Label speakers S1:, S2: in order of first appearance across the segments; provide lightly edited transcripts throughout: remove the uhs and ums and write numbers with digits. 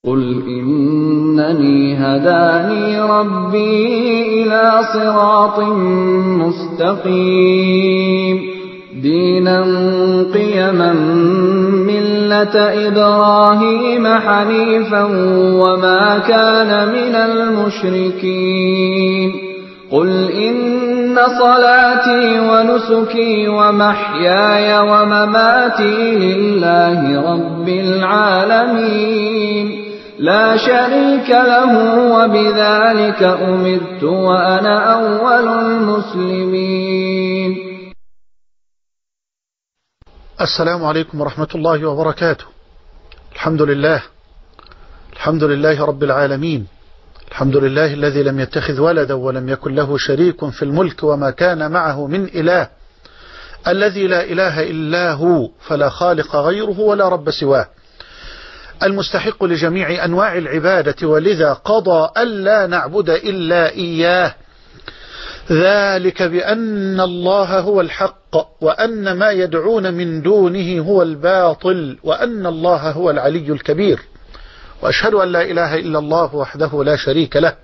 S1: قل إنني هداني ربي إلى صراط مستقيم دينا قيما ملة إبراهيم حنيفا وما كان من المشركين قل إن صلاتي ونسكي ومحياي ومماتي لله رب العالمين لا شريك له وبذلك أمرت وأنا أول المسلمين.
S2: السلام عليكم ورحمة الله وبركاته. الحمد لله رب العالمين. الحمد لله الذي لم يتخذ ولدا ولم يكن له شريك في الملك وما كان معه من إله، الذي لا إله إلا هو فلا خالق غيره ولا رب سواه، المستحق لجميع أنواع العبادة، ولذا قضى ألا نعبد إلا إياه، ذلك بأن الله هو الحق وأن ما يدعون من دونه هو الباطل وأن الله هو العلي الكبير. وأشهد أن لا إله إلا الله وحده لا شريك له،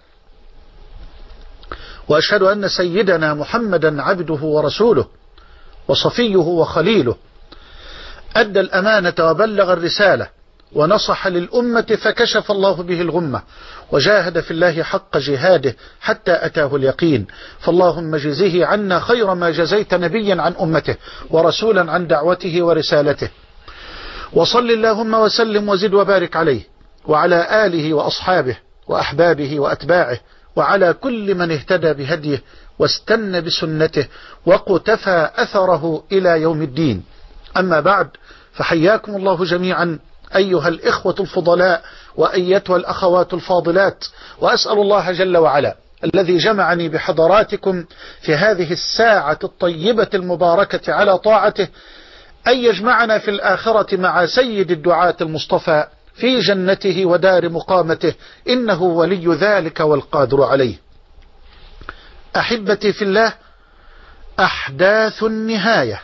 S2: وأشهد أن سيدنا محمدا عبده ورسوله وصفيه وخليله، أدى الأمانة وبلغ الرسالة ونصح للأمة فكشف الله به الغمة وجاهد في الله حق جهاده حتى أتاه اليقين، فاللهم جزه عنا خير ما جزيت نبيا عن أمته ورسولا عن دعوته ورسالته، وصل اللهم وسلم وزد وبارك عليه وعلى آله وأصحابه وأحبابه وأتباعه وعلى كل من اهتدى بهديه واستنى بسنته وقتفى أثره إلى يوم الدين. أما بعد، فحياكم الله جميعا أيها الإخوة الفضلاء وأيتها الأخوات الفاضلات، وأسأل الله جل وعلا الذي جمعني بحضراتكم في هذه الساعة الطيبة المباركة على طاعته أن يجمعنا في الآخرة مع سيد الدعاة المصطفى في جنته ودار مقامته، إنه ولي ذلك والقادر عليه. أحبتي في الله، أحداث النهاية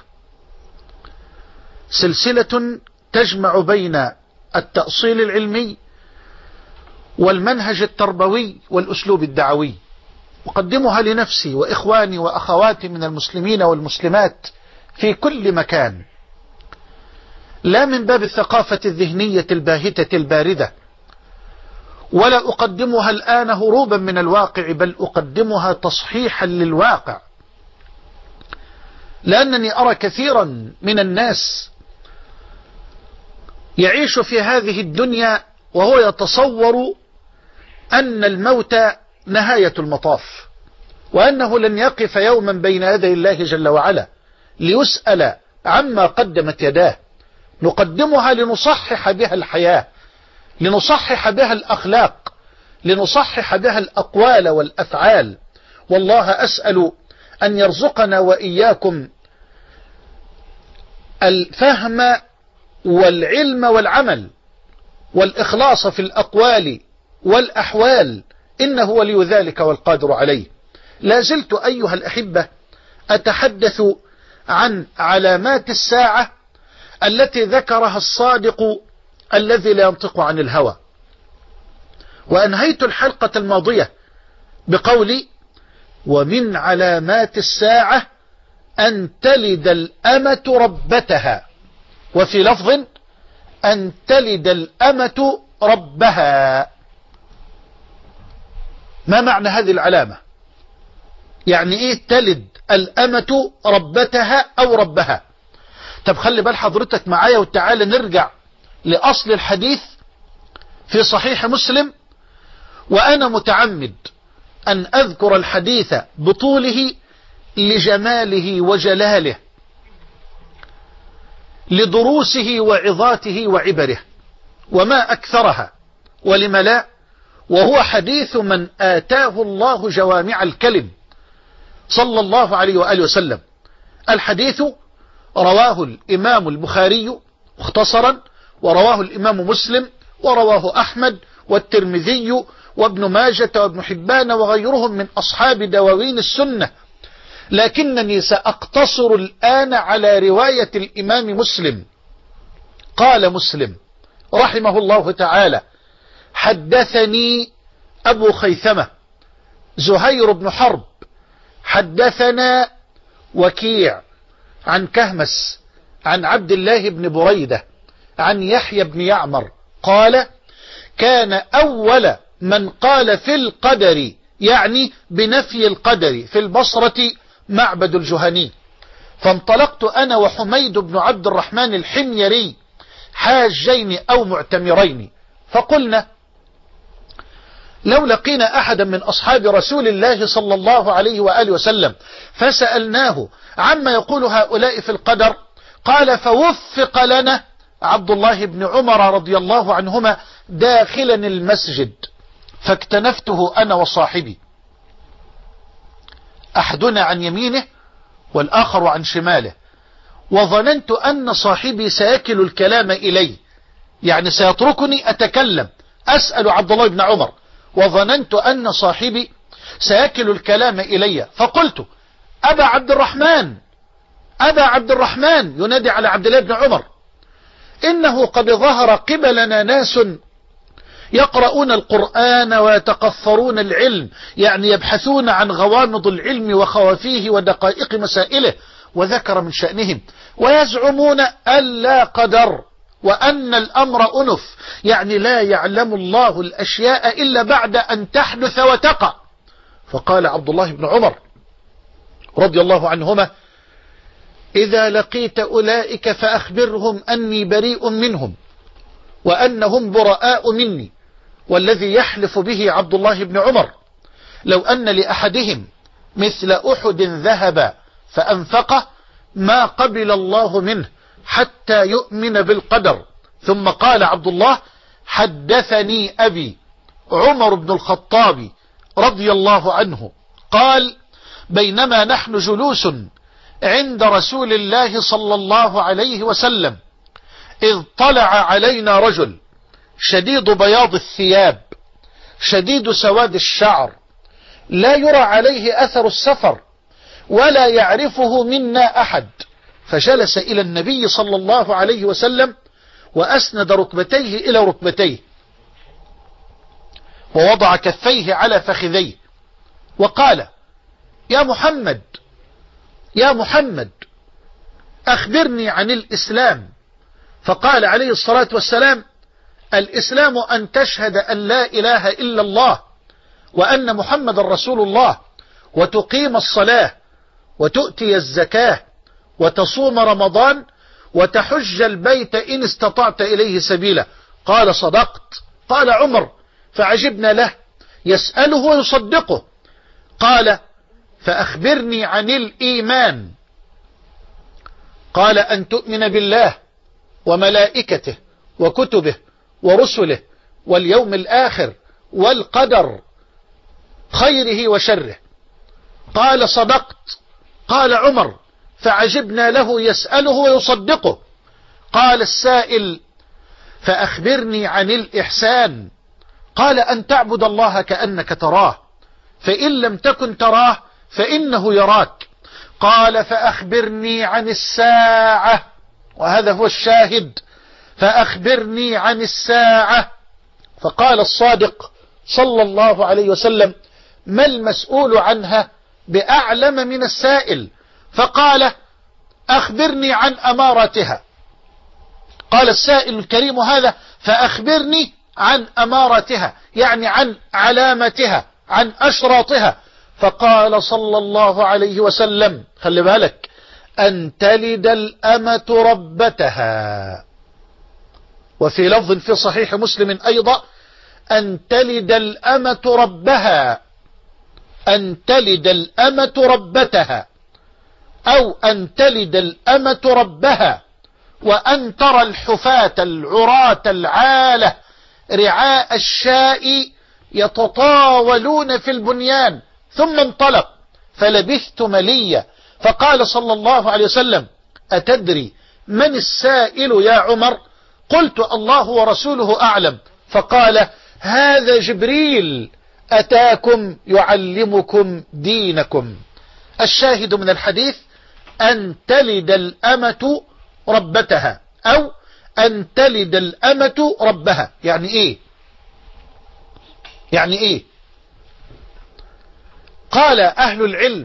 S2: سلسلة تجمع بين التأصيل العلمي والمنهج التربوي والأسلوب الدعوي، أقدمها لنفسي وإخواني وأخواتي من المسلمين والمسلمات في كل مكان، لا من باب الثقافة الذهنية الباهتة الباردة، ولا أقدمها الآن هروبا من الواقع، بل أقدمها تصحيحا للواقع، لأنني أرى كثيرا من الناس يعيش في هذه الدنيا وهو يتصور أن الموت نهاية المطاف، وأنه لن يقف يوما بين يدي الله جل وعلا ليسأل عما قدمت يداه. نقدمها لنصحح بها الحياة، لنصحح بها الأخلاق، لنصحح بها الأقوال والأفعال. والله أسأل أن يرزقنا وإياكم الفهم والعلم والعمل والإخلاص في الأقوال والأحوال، إنه ولي ذلك والقادر عليه. لا زلت أيها الأحبة أتحدث عن علامات الساعة التي ذكرها الصادق الذي لا ينطق عن الهوى، وأنهيت الحلقة الماضية بقولي: ومن علامات الساعة أن تلد الأمة ربتها، وفي لفظ أن تلد الأمة ربها. ما معنى هذه العلامة؟ يعني إيه تلد الأمة ربتها أو ربها؟ طب خلي بال حضرتك معايا وتعالى نرجع لأصل الحديث في صحيح مسلم، وأنا متعمد أن أذكر الحديث بطوله لجماله وجلاله، لدروسه وعظاته وعبره، وما أكثرها ولم لا، وهو حديث من آتاه الله جوامع الكلم صلى الله عليه وآله وسلم. الحديث رواه الإمام البخاري مختصرا، ورواه الإمام مسلم، ورواه أحمد والترمذي وابن ماجة وابن حبان وغيرهم من أصحاب دواوين السنة، لكنني سأقتصر الآن على رواية الإمام مسلم. قال مسلم رحمه الله تعالى: حدثني أبو خيثمة زهير بن حرب حدثنا وكيع عن كهمس عن عبد الله بن بريدة عن يحيى بن يعمر قال كان أول من قال في القدر يعني بنفي القدر في البصرة معبد الجهني، فانطلقت أنا وحميد بن عبد الرحمن الحميري حاجين أو معتمرين، فقلنا لو لقينا أحدا من أصحاب رسول الله صلى الله عليه وآله وسلم فسألناه عما يقول هؤلاء في القدر، قال فوفق لنا عبد الله بن عمر رضي الله عنهما داخلا المسجد، فاكتنفته أنا وصاحبي، أحدنا عن يمينه والآخر عن شماله، وظننت أن صاحبي سيكل الكلام إلي، يعني سيتركني أتكلم أسأل عبد الله بن عمر، وظننت أن صاحبي سيكل الكلام إلي، فقلت أبا عبد الرحمن أبا عبد الرحمن، ينادي على عبد الله بن عمر، إنه قد ظهر قبلنا ناس يقرؤون القرآن ويتقفرون العلم، يعني يبحثون عن غوامض العلم وخوافيه ودقائق مسائله، وذكر من شأنهم ويزعمون أن لا قدر وأن الأمر أنف، يعني لا يعلم الله الأشياء إلا بعد أن تحدث وتقع. فقال عبد الله بن عمر رضي الله عنهما إذا لقيت أولئك فأخبرهم أني بريء منهم وأنهم براء مني، والذي يحلف به عبد الله بن عمر لو أن لأحدهم مثل أحد ذهب فأنفقه ما قبل الله منه حتى يؤمن بالقدر. ثم قال عبد الله حدثني أبي عمر بن الخطاب رضي الله عنه قال بينما نحن جلوس عند رسول الله صلى الله عليه وسلم إذ طلع علينا رجل شديد بياض الثياب شديد سواد الشعر لا يرى عليه أثر السفر ولا يعرفه منا أحد، فجلس إلى النبي صلى الله عليه وسلم وأسند ركبتيه إلى ركبتيه ووضع كفيه على فخذيه وقال يا محمد يا محمد أخبرني عن الإسلام. فقال عليه الصلاة والسلام الإسلام أن تشهد أن لا إله إلا الله وأن محمد رسول الله وتقيم الصلاة وتؤتي الزكاة وتصوم رمضان وتحج البيت إن استطعت إليه سبيلا. قال صدقت. قال عمر فعجبنا له يسأله ويصدقه. قال فأخبرني عن الإيمان. قال أن تؤمن بالله وملائكته وكتبه ورسله واليوم الآخر والقدر خيره وشره. قال صدقت. قال عمر فعجبنا له يسأله ويصدقه. قال السائل فأخبرني عن الإحسان. قال أن تعبد الله كأنك تراه فإن لم تكن تراه فإنه يراك. قال فأخبرني عن الساعة، وهذا هو الشاهد، فأخبرني عن الساعة. فقال الصادق صلى الله عليه وسلم ما المسؤول عنها بأعلم من السائل؟ فقال أخبرني عن أمارتها. قال السائل الكريم هذا فأخبرني عن أمارتها، يعني عن علامتها عن أشراطها. فقال صلى الله عليه وسلم خلي بالك أن تلد الأمة ربتها، وفي لفظ في صحيح مسلم أيضا أن تلد الأمة ربها، أن تلد الأمة ربتها، أو أن تلد الأمة ربها، وأن ترى الحفاة العراة العالة رعاء الشاء يتطاولون في البنيان. ثم انطلق فلبثت مليا. فقال صلى الله عليه وسلم أتدري من السائل يا عمر؟ قلت الله ورسوله أعلم. فقال هذا جبريل أتاكم يعلمكم دينكم. الشاهد من الحديث أن تلد الأمة ربتها أو أن تلد الأمة ربها. يعني إيه؟ يعني إيه؟ قال أهل العلم: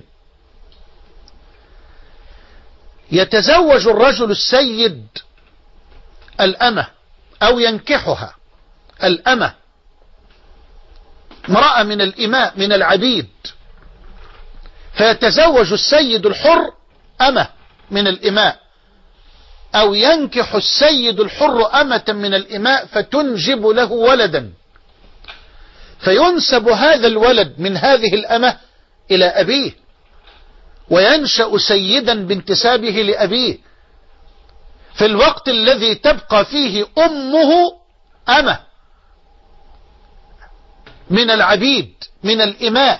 S2: يتزوج الرجل السيد الأمة أو ينكحها الأمة، امرأة من الإماء من العبيد، فيتزوج السيد الحر أمة من الإماء، أو ينكح السيد الحر أمة من الإماء فتنجب له ولدا، فينسب هذا الولد من هذه الأمة إلى أبيه، وينشأ سيدا بانتسابه لأبيه، في الوقت الذي تبقى فيه أمه أمة من العبيد من الإماء،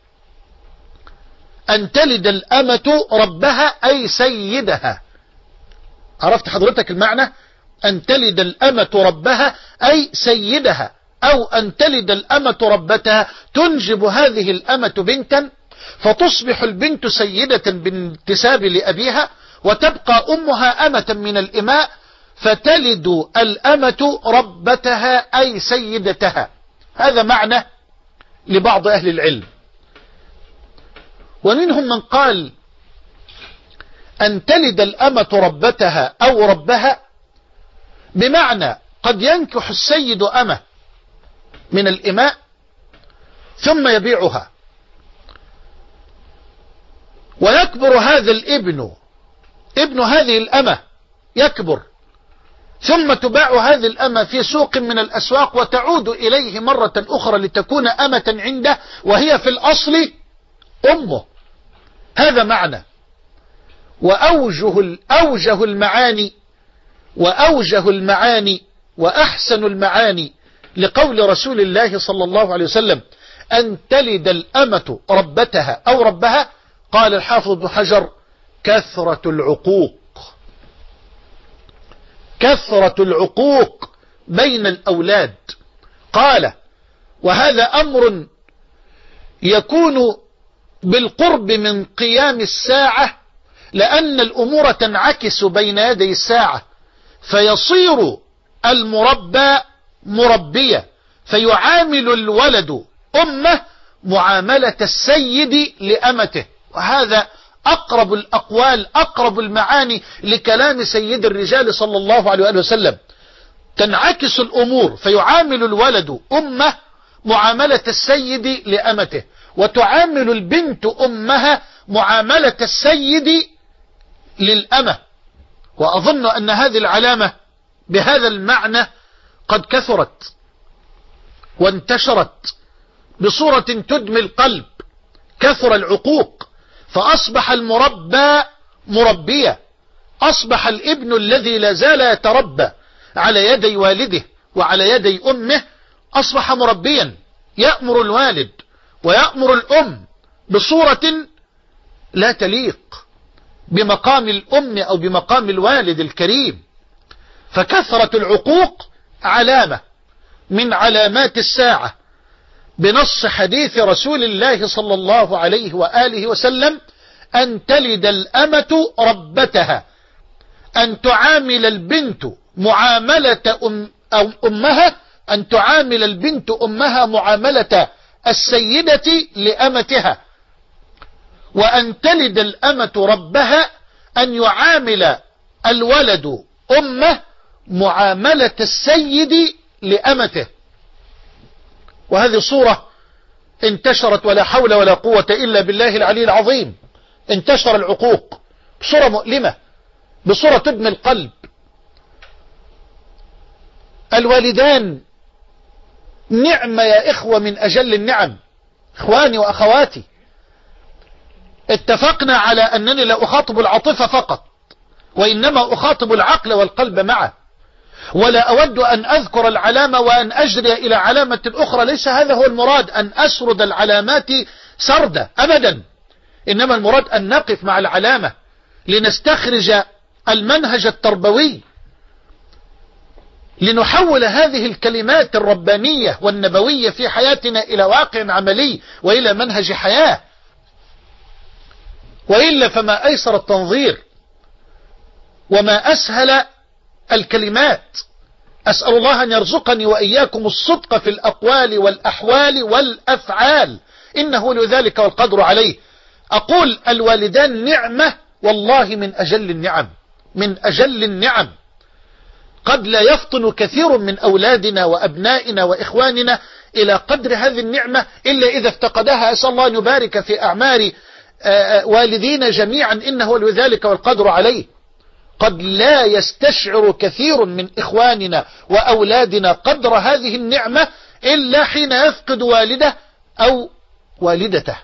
S2: أن تلد الأمة ربها أي سيدها. عرفت حضرتك المعنى؟ أن تلد الأمة ربها أي سيدها، أو أن تلد الأمة ربتها، تنجب هذه الأمة بنتا، فتصبح البنت سيدة بانتساب لأبيها، وتبقى أمها أمة من الإماء، فتلد الأمة ربتها أي سيدتها. هذا معنى لبعض أهل العلم. ومنهم من قال أن تلد الأمة ربتها أو ربها بمعنى قد ينكح السيد أمة من الإماء ثم يبيعها، ويكبر هذا الابن، ابن هذه الأمة يكبر، ثم تباع هذه الأمة في سوق من الأسواق، وتعود إليه مرة أخرى لتكون أمة عنده، وهي في الأصل أمه. هذا معنى. وأوجه المعاني وأحسن المعاني لقول رسول الله صلى الله عليه وسلم: أن تلد الأمة ربتها أو ربها، قال الحافظ ابن حجر: كثرة العقوق بين الأولاد. قال: وهذا أمر يكون بالقرب من قيام الساعة، لأن الأمور تنعكس بين يدي الساعة، فيصير المربى مربية، فيعامل الولد أمه معاملة السيد لأمته. وهذا أقرب الأقوال، أقرب المعاني لكلام سيد الرجال صلى الله عليه وسلم. تنعكس الأمور، فيعامل الولد أمه معاملة السيد لأمته، وتعامل البنت أمها معاملة السيد للأمة. وأظن أن هذه العلامة بهذا المعنى قد كثرت وانتشرت بصورة تدمي القلب. كثر العقوق، فأصبح المربى مربية، أصبح الابن الذي لا زال يتربى على يدي والده وعلى يدي أمه أصبح مربيا، يأمر الوالد ويأمر الأم بصورة لا تليق بمقام الأم أو بمقام الوالد الكريم. فكثرة العقوق علامة من علامات الساعة، بنص حديث رسول الله صلى الله عليه وآله وسلم: أن تلد الأمة ربتها، أن تعامل البنت معاملة أمها، أن تعامل البنت أمها معاملة السيدة لأمتها، وأن تلد الأمة ربها، أن يعامل الولد أمه معاملة السيد لأمته. وهذه صورة انتشرت، ولا حول ولا قوة إلا بالله العلي العظيم. انتشر العقوق بصورة مؤلمة، بصورة تدمي القلب. الوالدان نعمة يا إخوة من أجل النعم. إخواني وأخواتي، اتفقنا على أنني لا أخاطب العاطفة فقط، وإنما أخاطب العقل والقلب معه. ولا أود أن أذكر العلامة وأن أجري إلى علامة أخرى، ليس هذا هو المراد، أن أسرد العلامات سردة أبدا، إنما المراد أن نقف مع العلامة لنستخرج المنهج التربوي، لنحول هذه الكلمات الربانية والنبوية في حياتنا إلى واقع عملي وإلى منهج حياة. وإلا فما أيسر التنظير وما أسهل الكلمات أسأل الله أن يرزقني وإياكم الصدق في الأقوال والأحوال والأفعال، إنه لذلك والقدر عليه. أقول الوالدان نعمة والله من أجل النعم، من أجل النعم. قد لا يفطن كثير من أولادنا وأبنائنا وإخواننا إلى قدر هذه النعمة إلا إذا افتقدها. أسأل الله أن يبارك في أعمار والدينا جميعا، إنه لذلك والقدر عليه. قد لا يستشعر كثير من إخواننا وأولادنا قدر هذه النعمة إلا حين يفقد والده أو والدته.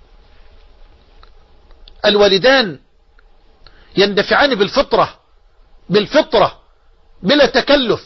S2: الوالدان يندفعان بالفطرة بلا تكلف،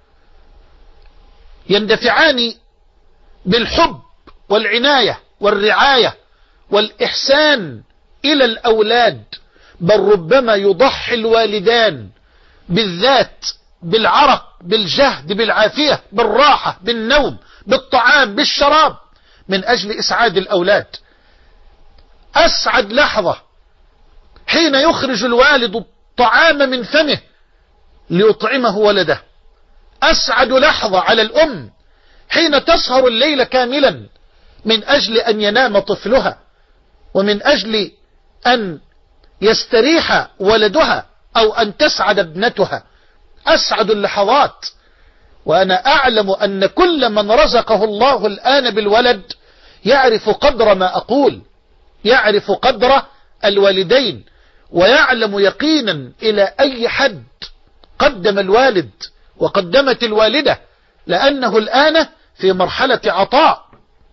S2: يندفعان بالحب والعناية والرعاية والإحسان إلى الأولاد، بل ربما يضحي الوالدان بالذات بالعرق، بالجهد، بالعافية، بالراحة، بالنوم، بالطعام، بالشراب، من أجل إسعاد الأولاد. أسعد لحظة حين يخرج الوالد الطعام من فمه ليطعمه ولده. أسعد لحظة على الأم حين تسهر الليل كاملا من أجل أن ينام طفلها، ومن أجل أن يستريح ولدها أو أن تسعد ابنتها. أسعد اللحظات. وأنا أعلم أن كل من رزقه الله الآن بالولد يعرف قدر ما أقول، يعرف قدر الوالدين، ويعلم يقينا إلى أي حد قدم الوالد وقدمت الوالدة، لأنه الآن في مرحلة عطاء.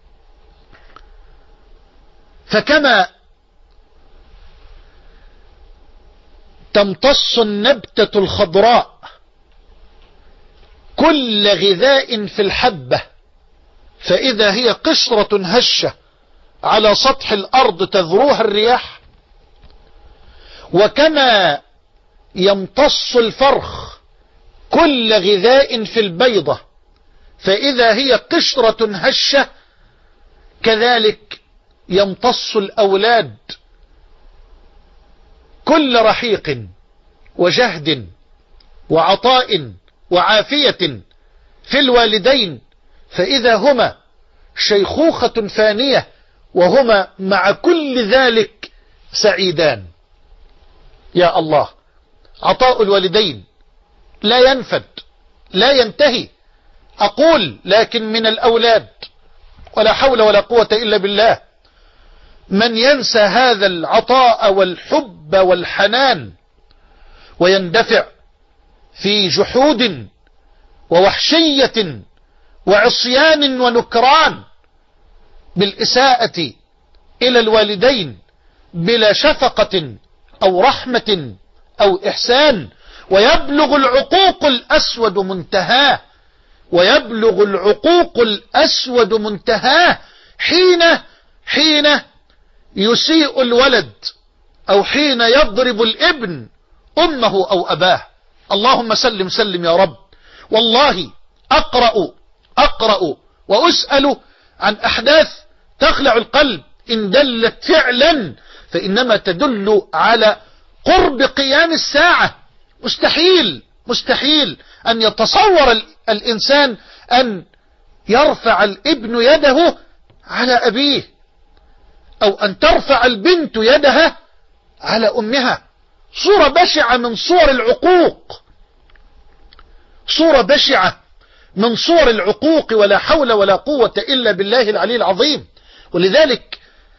S2: فكما تمتص النبتة الخضراء كل غذاء في الحبة، فإذا هي قشرة هشة على سطح الأرض تذروها الرياح، وكما يمتص الفرخ كل غذاء في البيضة فإذا هي قشرة هشة، كذلك يمتص الأولاد كل رحيق وجهد وعطاء وعافية في الوالدين، فإذا هما شيخوخة فانية وهما مع كل ذلك سعيدان. يا الله، عطاء الوالدين لا ينفد لا ينتهي. أقول لكن من الأولاد ولا حول ولا قوة إلا بالله من ينسى هذا العطاء والحب والحنان ويندفع في جحود ووحشية وعصيان ونكران بالإساءة إلى الوالدين بلا شفقة أو رحمة أو إحسان، ويبلغ العقوق الأسود منتهاه، ويبلغ العقوق الأسود منتهاه حين يسيء الولد أو حين يضرب الابن أمه أو أباه. اللهم سلم سلم يا رب. والله أقرأ وأسأل عن أحداث تخلع القلب، إن دلت فعلا فإنما تدل على قرب قيام الساعة. مستحيل أن يتصور الإنسان أن يرفع الابن يده على أبيه، أو أن ترفع البنت يدها على أمها. صورة بشعة من صور العقوق، صورة بشعة من صور العقوق، ولا حول ولا قوة إلا بالله العلي العظيم. ولذلك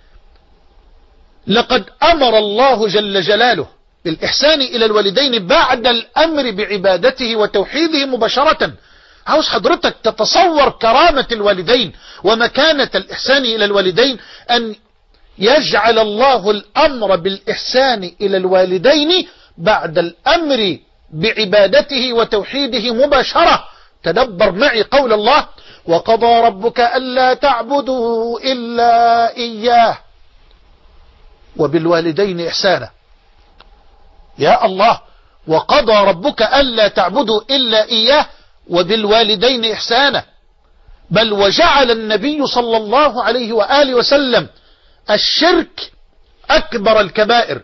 S2: لقد أمر الله جل جلاله بالإحسان إلى الوالدين بعد الأمر بعبادته وتوحيده مباشرة. عاوز حضرتك تتصور كرامة الوالدين ومكانة الإحسان إلى الوالدين، أن يجعل الله الأمر بالإحسان إلى الوالدين بعد الأمر بعبادته وتوحيده مباشرة. تدبر معي قول الله: وقضى ربك ألا تعبدوا إلا إياه وبالوالدين إحسانا. يا الله، وقضى ربك ألا تعبدوا إلا إياه وبالوالدين إحسانا. بل وجعل النبي صلى الله عليه وآله وسلم الشرك أكبر الكبائر،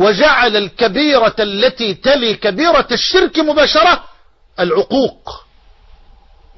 S2: وجعل الكبيرة التي تلي كبيرة الشرك مباشرة العقوق.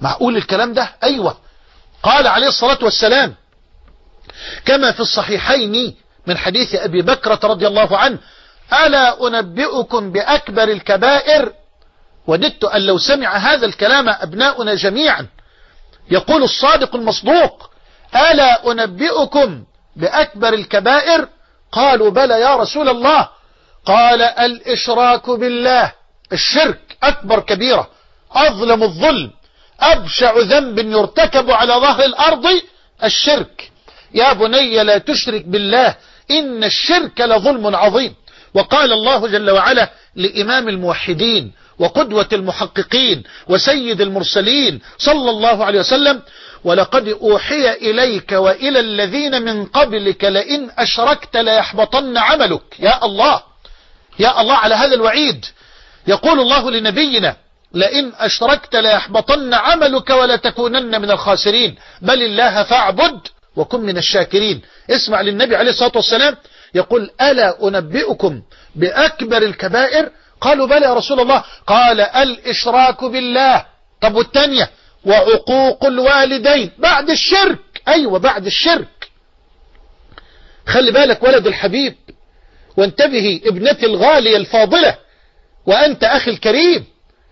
S2: معقول الكلام ده؟ أيوة. قال عليه الصلاة والسلام كما في الصحيحين من حديث أبي بكرة رضي الله عنه: ألا أنبئكم بأكبر الكبائر؟ وددت أن لو سمع هذا الكلام أبناؤنا جميعا. يقول الصادق المصدوق: ألا أنبئكم بأكبر الكبائر؟ قالوا: بلى يا رسول الله. قال: الإشراك بالله. الشرك أكبر كبيرة، أظلم الظلم، أبشع ذنب يرتكب على ظهر الأرض الشرك. يا بني لا تشرك بالله إن الشرك لظلم عظيم. وقال الله جل وعلا لإمام الموحدين وقدوة المحققين وسيد المرسلين صلى الله عليه وسلم: ولقد أوحي إليك وإلى الذين من قبلك لئن أشركت ليحبطن عملك. يا الله، يا الله على هذا الوعيد. يقول الله لنبينا: لئن أشركت ليحبطن عملك ولتكونن من الخاسرين، بل الله فاعبد وكن من الشاكرين. اسمع للنبي عليه الصلاة والسلام يقول: ألا أنبئكم بأكبر الكبائر؟ قالوا: بلى يا رسول الله. قال: الإشراك بالله. طب والتانية؟ وعقوق الوالدين. بعد الشرك. أيوة بعد الشرك. خلي بالك ولد الحبيب، وانتبهي ابنتي الغالية الفاضلة، وأنت أخي الكريم.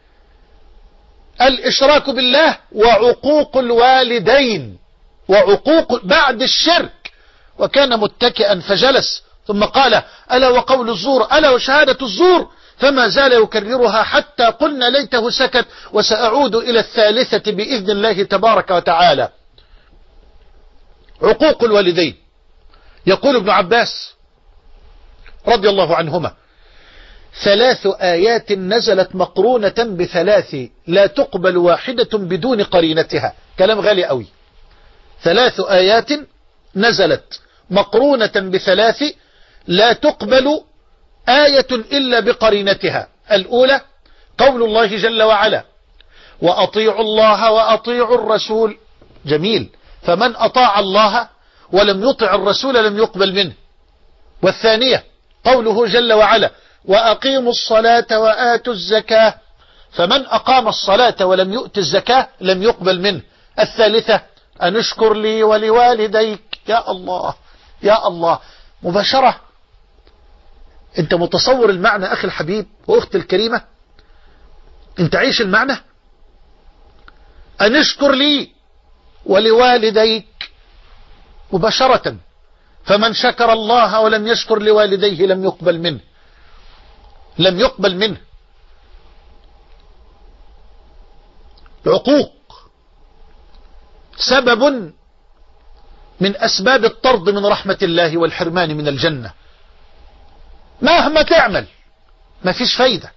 S2: الإشراك بالله وعقوق الوالدين. وعقوق بعد الشرك. وكان متكئا فجلس، ثم قال: ألا وقول الزور، ألا وشهادة الزور. فما زال يكررها حتى قلنا ليته سكت، وسأعود إلى الثالثة بإذن الله تبارك وتعالى. عقوق الوالدين. يقول ابن عباس رضي الله عنهما: 3 آيات نزلت مقرونة ب3 لا تقبل واحدة بدون قرينتها. كلام غالي قوي. 3 آيات نزلت مقرونة ب3 لا تقبل آية إلا بقرينتها. الأولى قول الله جل وعلا: وأطيعوا الله وأطيعوا الرسول. جميل. فمن أطاع الله ولم يطع الرسول لم يقبل منه. والثانية قوله جل وعلا: وأقيموا الصلاة وآتوا الزكاة. فمن أقام الصلاة ولم يؤت الزكاة لم يقبل منه. الثالثة: أن اشكر لي ولوالديك. يا الله، يا الله. مباشرة. انت متصور المعنى أخي الحبيب وأختي الكريمة؟ انت عيش المعنى. أن اشكر لي ولوالديك مباشرة. فمن شكر الله ولم يشكر لوالديه لم يقبل منه، لم يقبل منه. العقوق سبب من أسباب الطرد من رحمة الله والحرمان من الجنة. مهما تعمل ما فيش فايدة.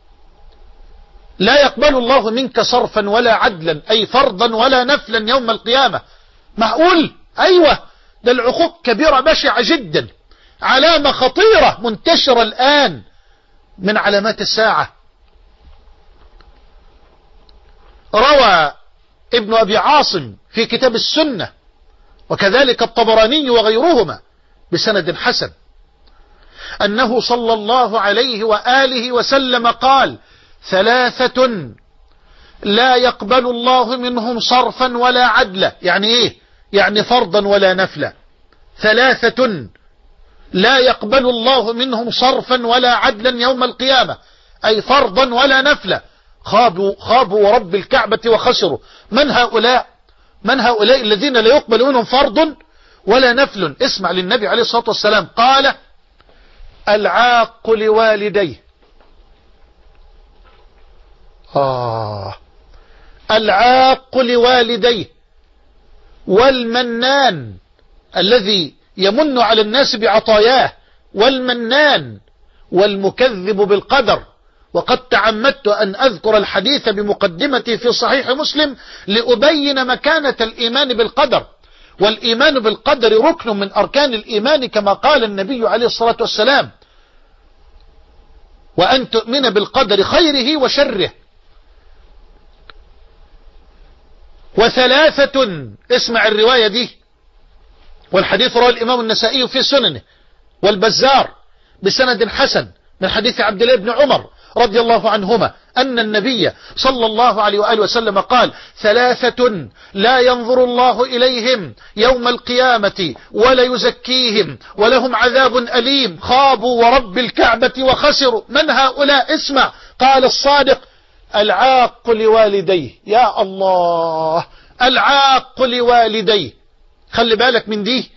S2: لا يقبل الله منك صرفا ولا عدلا، أي فرضا ولا نفلا يوم القيامة. معقول؟ أيوة. ده العقوق كبيرة بشعة جدا، علامة خطيرة منتشرة الآن من علامات الساعة. روى ابن أبي عاصم في كتاب السنة، وكذلك الطبراني وغيرهما بسند حسن، أنه صلى الله عليه وآله وسلم قال: 3 لا يقبل الله منهم صرفا ولا عدلا. يعني إيه؟ يعني فرضا ولا نفلا. 3 لا يقبل الله منهم صرفا ولا عدلا يوم القيامة، أي فرضا ولا نفلا. خابوا ورب الكعبة وخسروا. من هؤلاء؟ من هؤلاء الذين لا يقبل منهم فرض ولا نفل؟ اسمع للنبي عليه الصلاة والسلام قال: العاق لوالديه. العاق لوالديه، والمنان الذي يمن على الناس بعطاياه، والمنان، والمكذب بالقدر. وقد تعمدت أن أذكر الحديث بمقدمتي في صحيح مسلم لأبين مكانة الإيمان بالقدر. والإيمان بالقدر ركن من أركان الإيمان كما قال النبي عليه الصلاة والسلام: وأن تؤمن بالقدر خيره وشره. 3 اسمع الرواية دي، والحديث رواه الإمام النسائي في سننه والبزار بسند حسن من حديث عبد الله بن عمر رضي الله عنهما أن النبي صلى الله عليه وآله وسلم قال: 3 لا ينظر الله إليهم يوم القيامة ولا يزكيهم ولهم عذاب أليم، خابوا ورب الكعبة وخسروا. من هؤلاء؟ اسمع. قال الصادق: العاق لوالديه. يا الله، العاق لوالديه، خلي بالك من دي،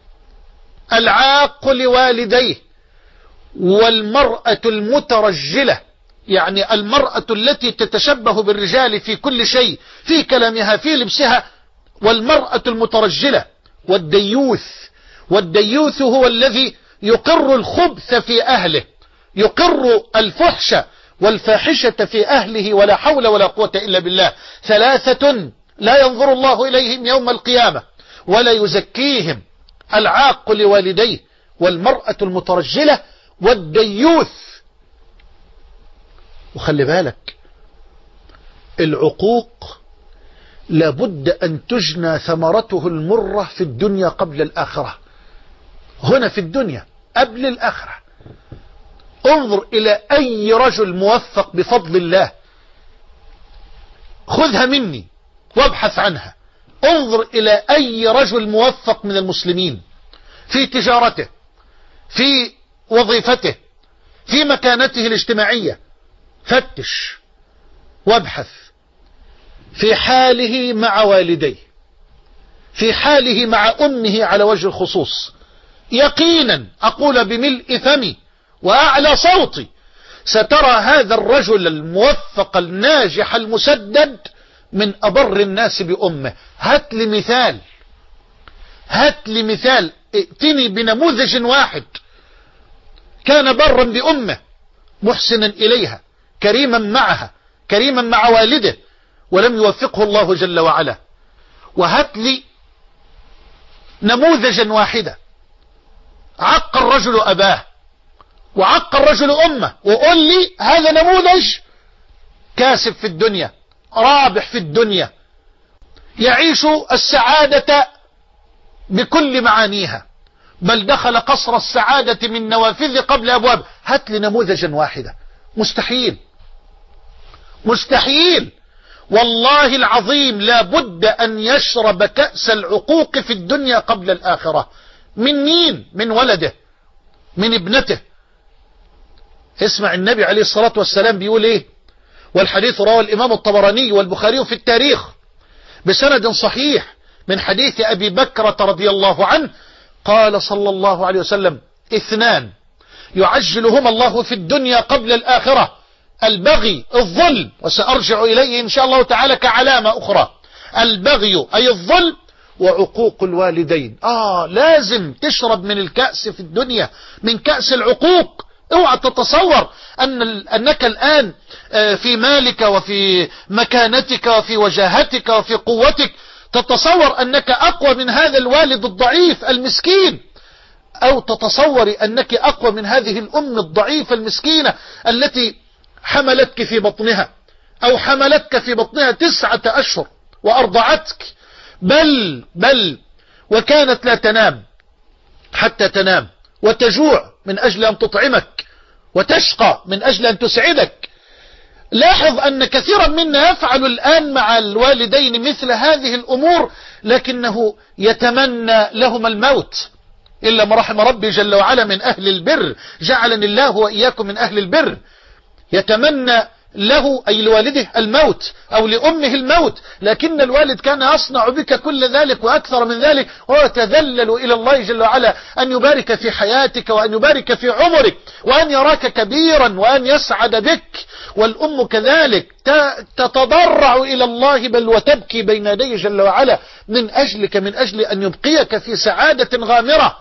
S2: العاق لوالديه. والمرأة المترجلة، يعني المرأة التي تتشبه بالرجال في كل شيء، في كلامها، في لبسها، والمرأة المترجلة. والديوث هو الذي يقر الخبث في أهله، يقر الفحش والفاحشة في أهله، ولا حول ولا قوة إلا بالله. 3 لا ينظر الله إليهم يوم القيامة ولا يزكيهم: العاق لوالديه، والمرأة المترجلة، والديوث. وخلي بالك، العقوق لابد أن تجنى ثمرته المرة في الدنيا قبل الآخرة. هنا في الدنيا قبل الآخرة. انظر إلى أي رجل موفق بفضل الله، خذها مني وابحث عنها. انظر إلى أي رجل موفق من المسلمين في تجارته، في وظيفته، في مكانته الاجتماعية، فتش وابحث في حاله مع والديه، في حاله مع أمه على وجه الخصوص. يقينا أقول بملء فمي وأعلى صوتي، سترى هذا الرجل الموفق الناجح المسدد من أبر الناس بأمه. هات لي مثال، ائتني بنموذج واحد كان برا بأمه، محسنا إليها، كريما معها، كريما مع والده، ولم يوفقه الله جل وعلا. وهات لي نموذجا واحدا عق الرجل أباه وعق الرجل أمه، وقل لي هذا نموذج كاسب في الدنيا، رابح في الدنيا، يعيش السعادة بكل معانيها، بل دخل قصر السعادة من نوافذ قبل أبواب. هات لي نموذجا واحدا. مستحيل والله العظيم. لا بد أن يشرب كأس العقوق في الدنيا قبل الآخرة. من مين؟ من ولده، من ابنته. اسمع النبي عليه الصلاة والسلام بيقول ايه، والحديث رواه الإمام الطبراني والبخاري في التاريخ بسند صحيح من حديث أبي بكرة رضي الله عنه، قال صلى الله عليه وسلم: 2 يعجلهما الله في الدنيا قبل الآخرة: البغي، الظلم، وسأرجع إليه إن شاء الله تعالى كعلامة أخرى. البغي أي الظلم، وعقوق الوالدين. لازم تشرب من الكأس في الدنيا، من كأس العقوق. اوعى تتصور أنك الآن في مالك وفي مكانتك وفي وجاهتك وفي قوتك تتصور أنك أقوى من هذا الوالد الضعيف المسكين، أو تتصور أنك أقوى من هذه الأم الضعيفة المسكينة التي حملتك في بطنها، أو حملتك في بطنها 9 أشهر وأرضعتك، بل وكانت لا تنام حتى تنام، وتجوع من أجل أن تطعمك، وتشقى من أجل أن تسعدك. لاحظ أن كثيرا منا يفعل الآن مع الوالدين مثل هذه الأمور، لكنه يتمنى لهما الموت، إلا ما رحم ربي جل وعلا من أهل البر، جعلني الله وإياكم من أهل البر. يتمنى له أي لوالده الموت أو لأمه الموت، لكن الوالد كان يصنع بك كل ذلك وأكثر من ذلك، ويتذلل إلى الله جل وعلا أن يبارك في حياتك وأن يبارك في عمرك وأن يراك كبيرا وأن يسعد بك. والأم كذلك تتضرع إلى الله بل وتبكي بين يديه جل وعلا من أجلك، من أجل أن يبقيك في سعادة غامرة.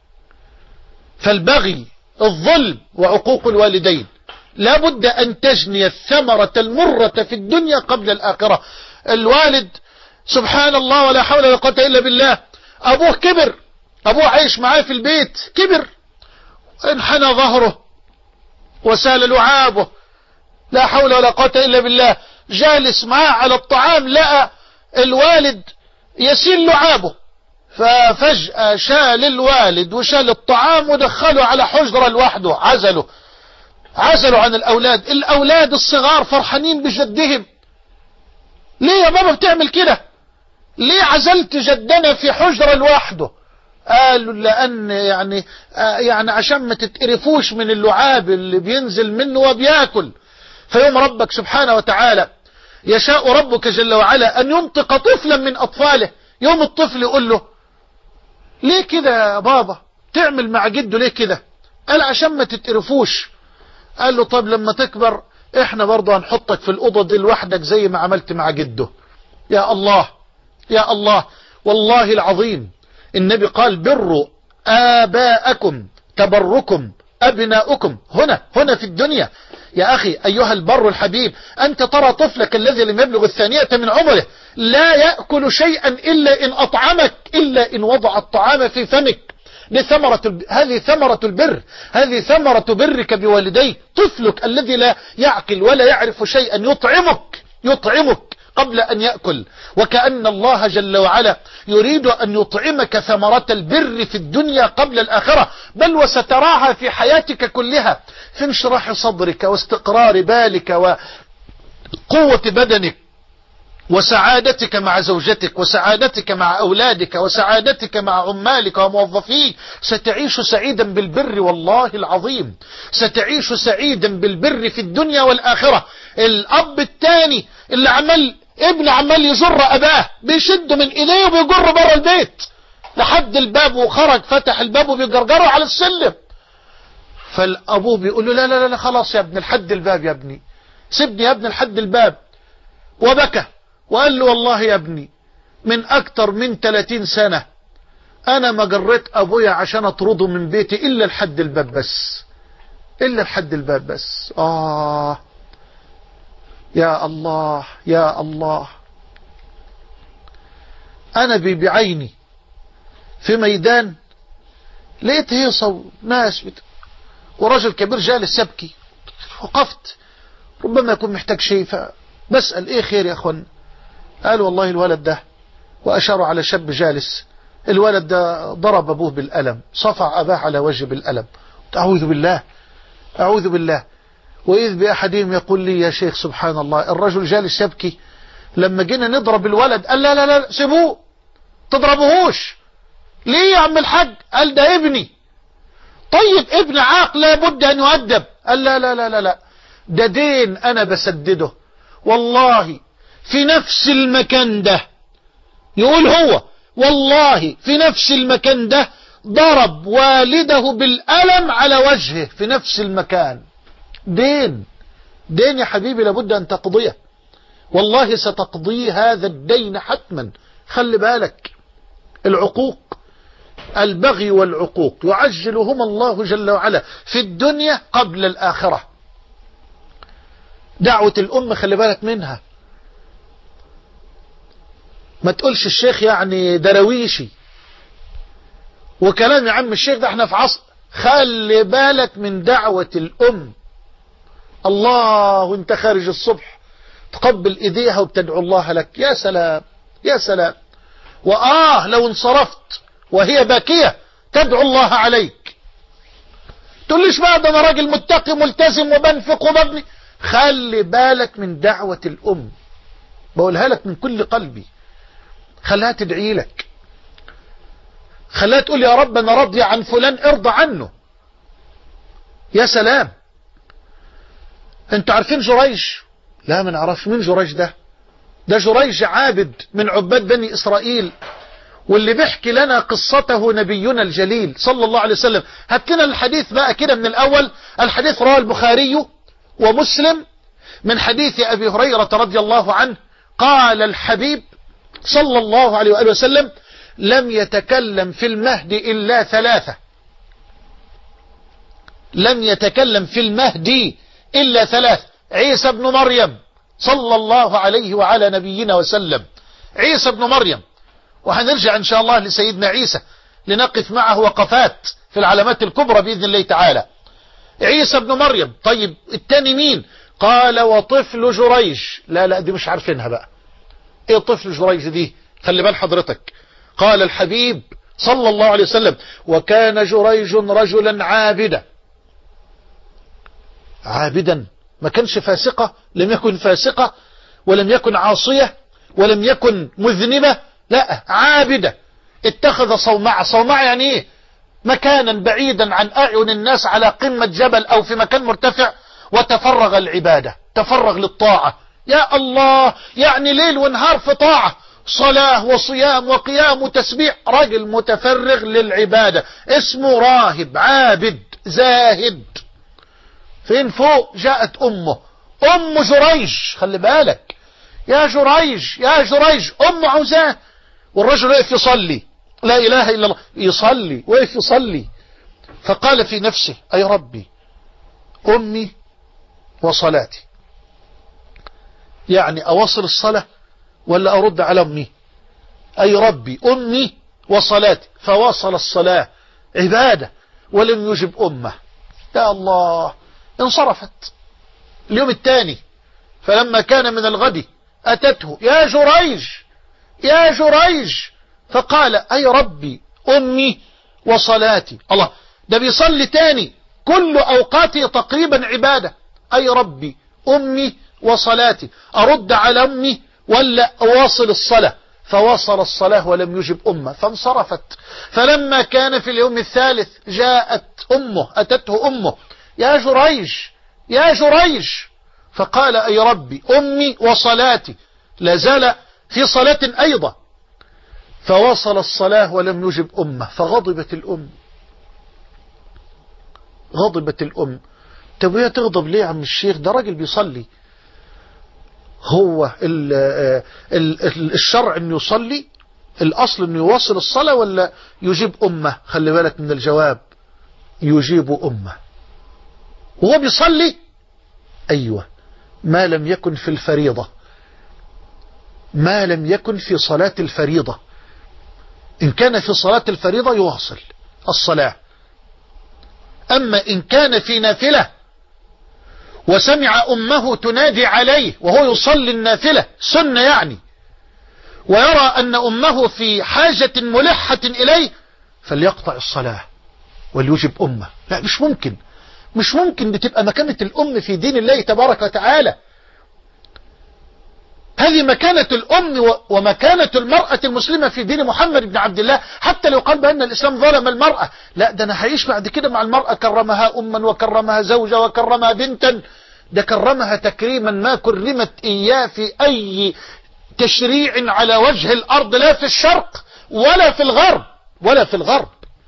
S2: فالبغي، الظلم، وعقوق الوالدين لا بد أن تجني الثمرة المرة في الدنيا قبل الآخرة. الوالد سبحان الله ولا حول ولا قوة إلا بالله، أبوه كبر، أبوه عايش معاه في البيت، كبر، انحنى ظهره وسال لعابه، لا حول ولا قوة إلا بالله، جالس معاه على الطعام، لقى الوالد يسيل لعابه، ففجأة شال الوالد وشال الطعام ودخله على حجرة لوحده، عزله. عزلوا عن الأولاد الصغار فرحانين بجدهم. ليه يا بابا بتعمل كده؟ ليه عزلت جدنا في حجرة لوحده؟ قالوا لأن يعني عشان ما تتقرفوش من اللعاب اللي بينزل منه وبياكل. فيوم ربك سبحانه وتعالى يشاء ربك جل وعلا أن ينطق طفلا من أطفاله، يوم الطفل يقول له ليه كده يا بابا تعمل مع جده ليه كده؟ قال عشان ما تتقرفوش. قال له طب لما تكبر احنا برضه هنحطك في الأوضة دي لوحدك زي ما عملت مع جده. يا الله يا الله، والله العظيم النبي قال بروا آباءكم تبركم أبناؤكم هنا في الدنيا. يا أخي أيها البر الحبيب، أنت ترى طفلك الذي لم يبلغ 2 من عمره لا يأكل شيئا إلا إن أطعمك، إلا إن وضع الطعام في فمك. هذه ثمرة البر، هذه ثمرة برك بوالديه. طفلك الذي لا يعقل ولا يعرف شيئا يطعمك قبل أن يأكل، وكأن الله جل وعلا يريد أن يطعمك ثمرة البر في الدنيا قبل الآخرة، بل وستراها في حياتك كلها، في انشراح صدرك واستقرار بالك وقوة بدنك وسعادتك مع زوجتك وسعادتك مع أولادك وسعادتك مع عمالك وموظفيك. ستعيش سعيدا بالبر، والله العظيم ستعيش سعيدا بالبر في الدنيا والآخرة. الأب الثاني اللي ابن عمال يجر أباه، بيشد من إيديه وبيجر بره البيت لحد الباب، وخرج فتح الباب وبيجرجره على السلم. فالأبوه بيقول له لا لا لا خلاص يا ابني لحد الباب، يا ابني سيبني يا ابني لحد الباب. وبكى وقال له والله يا ابني من أكتر من 30 سنة أنا ما جريت أبويا عشان أطرده من بيتي إلا لحد الباب بس، إلا لحد الباب بس. يا الله يا الله. أنا بعيني في ميدان لقيت هيصة ناس ورجل كبير جالس يبكي. وقفت ربما يكون محتاج شيء، فبسأل ايه خير يا اخوان؟ قال والله الولد ده، وأشاروا على شاب جالس، الولد ده ضرب أبوه بالألم، صفع أباه على وجه بالألم. أعوذ بالله أعوذ بالله. وإذ بأحدهم يقول لي يا شيخ سبحان الله، الرجل جالس يبكي، لما جينا نضرب الولد قال لا لا لا سيبوه تضربوهوش. ليه يا عم الحاج؟ قال ده ابني. طيب ابن عاق لابد أن يؤدب. قال لا لا لا لا لا، ده دين أنا بسدده. والله في نفس المكان ده، يقول هو والله في نفس المكان ده ضرب والده بالألم على وجهه في نفس المكان. دين يا حبيبي لابد أن تقضيه، والله ستقضي هذا الدين حتما. خلي بالك، العقوق، البغي والعقوق يعجلهما الله جل وعلا في الدنيا قبل الآخرة. دعوة الأم خلي بالك منها، ما تقولش الشيخ يعني درويشي وكلام يا عم الشيخ ده احنا في عصر. خلي بالك من دعوة الأم. الله وانت خارج الصبح تقبل ايديها وبتدعو الله لك، يا سلام يا سلام. لو انصرفت وهي باكية تدعو الله عليك. تقوليش بقى ده انا راجل متقي ملتزم وبنفق وببني. خلي بالك من دعوة الأم، بقولها لك من كل قلبي. خليها تدعي لك، خليها تقول يا رب انا راضي عن فلان ارضى عنه. يا سلام. انتوا عارفين جريج؟ لا ما نعرفش مين جريج ده. ده جريج عابد من عباد بني إسرائيل، واللي بيحكي لنا قصته نبينا الجليل صلى الله عليه وسلم. هات لنا الحديث بقى كده من الأول. الحديث رواه البخاري ومسلم من حديث أبي هريرة رضي الله عنه قال الحبيب صلى الله عليه وآله وسلم لم يتكلم في المهد إلا 3. لم يتكلم في المهدي إلا 3. عيسى بن مريم صلى الله عليه وعلى نبينا وسلم. عيسى بن مريم، وهنرجع إن شاء الله لسيدنا عيسى لنقف معه وقفات في العلامات الكبرى بإذن الله تعالى. عيسى بن مريم. طيب التاني مين؟ قال وطفل جريج. لا دي مش عارفينها بقى. ايه طفل جريج دي؟ خلي بال حضرتك. قال الحبيب صلى الله عليه وسلم وكان جريج رجلا عابدا. عابدا، ما كانش فاسقة، لم يكن فاسقة ولم يكن عاصية ولم يكن مذنبة، لا، عابدة. اتخذ صومعة. صومعة يعني ايه؟ مكانا بعيدا عن أعين الناس على قمة جبل أو في مكان مرتفع، وتفرغ العبادة، تفرغ للطاعة. يا الله، يعني ليل ونهار في طاعة، صلاة وصيام وقيام وتسبيح، راجل متفرغ للعبادة، اسمه راهب عابد زاهد. فين فوق جاءت أمه، أم جريج، خلي بالك، يا جريج يا جريج، أم عوزاه. والرجل وقف يصلي، لا إله إلا الله، يصلي، وقف يصلي. فقال في نفسه: أي ربي، أمي وصلاتي، يعني أواصل الصلاة ولا أرد على أمي؟ أي ربي، أمي وصلاتي. فواصل الصلاة عبادة ولم يجب أمه. يا الله، انصرفت. اليوم الثاني فلما كان من الغد أتته: يا جريج يا جريج. فقال: أي ربي، أمي وصلاتي. الله، ده بيصلي تاني، كل أوقاته تقريبا عبادة. أي ربي، أمي وصلاتي، أرد على أمي ولا أواصل الصلاة؟ فواصل الصلاة ولم يجب أمه، فانصرفت. فلما كان في اليوم الثالث جاءت أمه، أتته أمه: يا جريج يا جريج. فقال: أي ربي، أمي وصلاتي، لا زال في صلاة أيضا. فواصل الصلاة ولم يجب أمه، فغضبت الأم. غضبت الأم. طب وهي تغضب ليه يا عم الشيخ؟ ده راجل بيصلي. هو الشرع انه يصلي، الاصل انه يواصل الصلاة ولا يجيب أمه؟ خلي بالك من الجواب، يجيب أمه. وهو بيصلي، ايوه، ما لم يكن في الفريضة، ما لم يكن في صلاة الفريضة. إن كان في صلاة الفريضة يواصل الصلاة. أما إن كان في نافلة وسمع أمه تنادي عليه وهو يصلي النافلة سنة يعني، ويرى أن أمه في حاجة ملحة إليه، فليقطع الصلاة وليجب أمه. لا، مش ممكن، مش ممكن بتبقى مكانة الأم في دين الله تبارك وتعالى. هذه مكانة الأم ومكانة المرأة المسلمة في دين محمد بن عبد الله. حتى لو قال بأن الإسلام ظلم المرأة، لا، ده أنا هعيش بعد كده مع المرأة، كرمها أما وكرمها زوجة وكرمها بنتا، ده كرمها تكريما ما كرمت إياه في أي تشريع على وجه الأرض، لا في الشرق ولا في الغرب ولا في الغرب.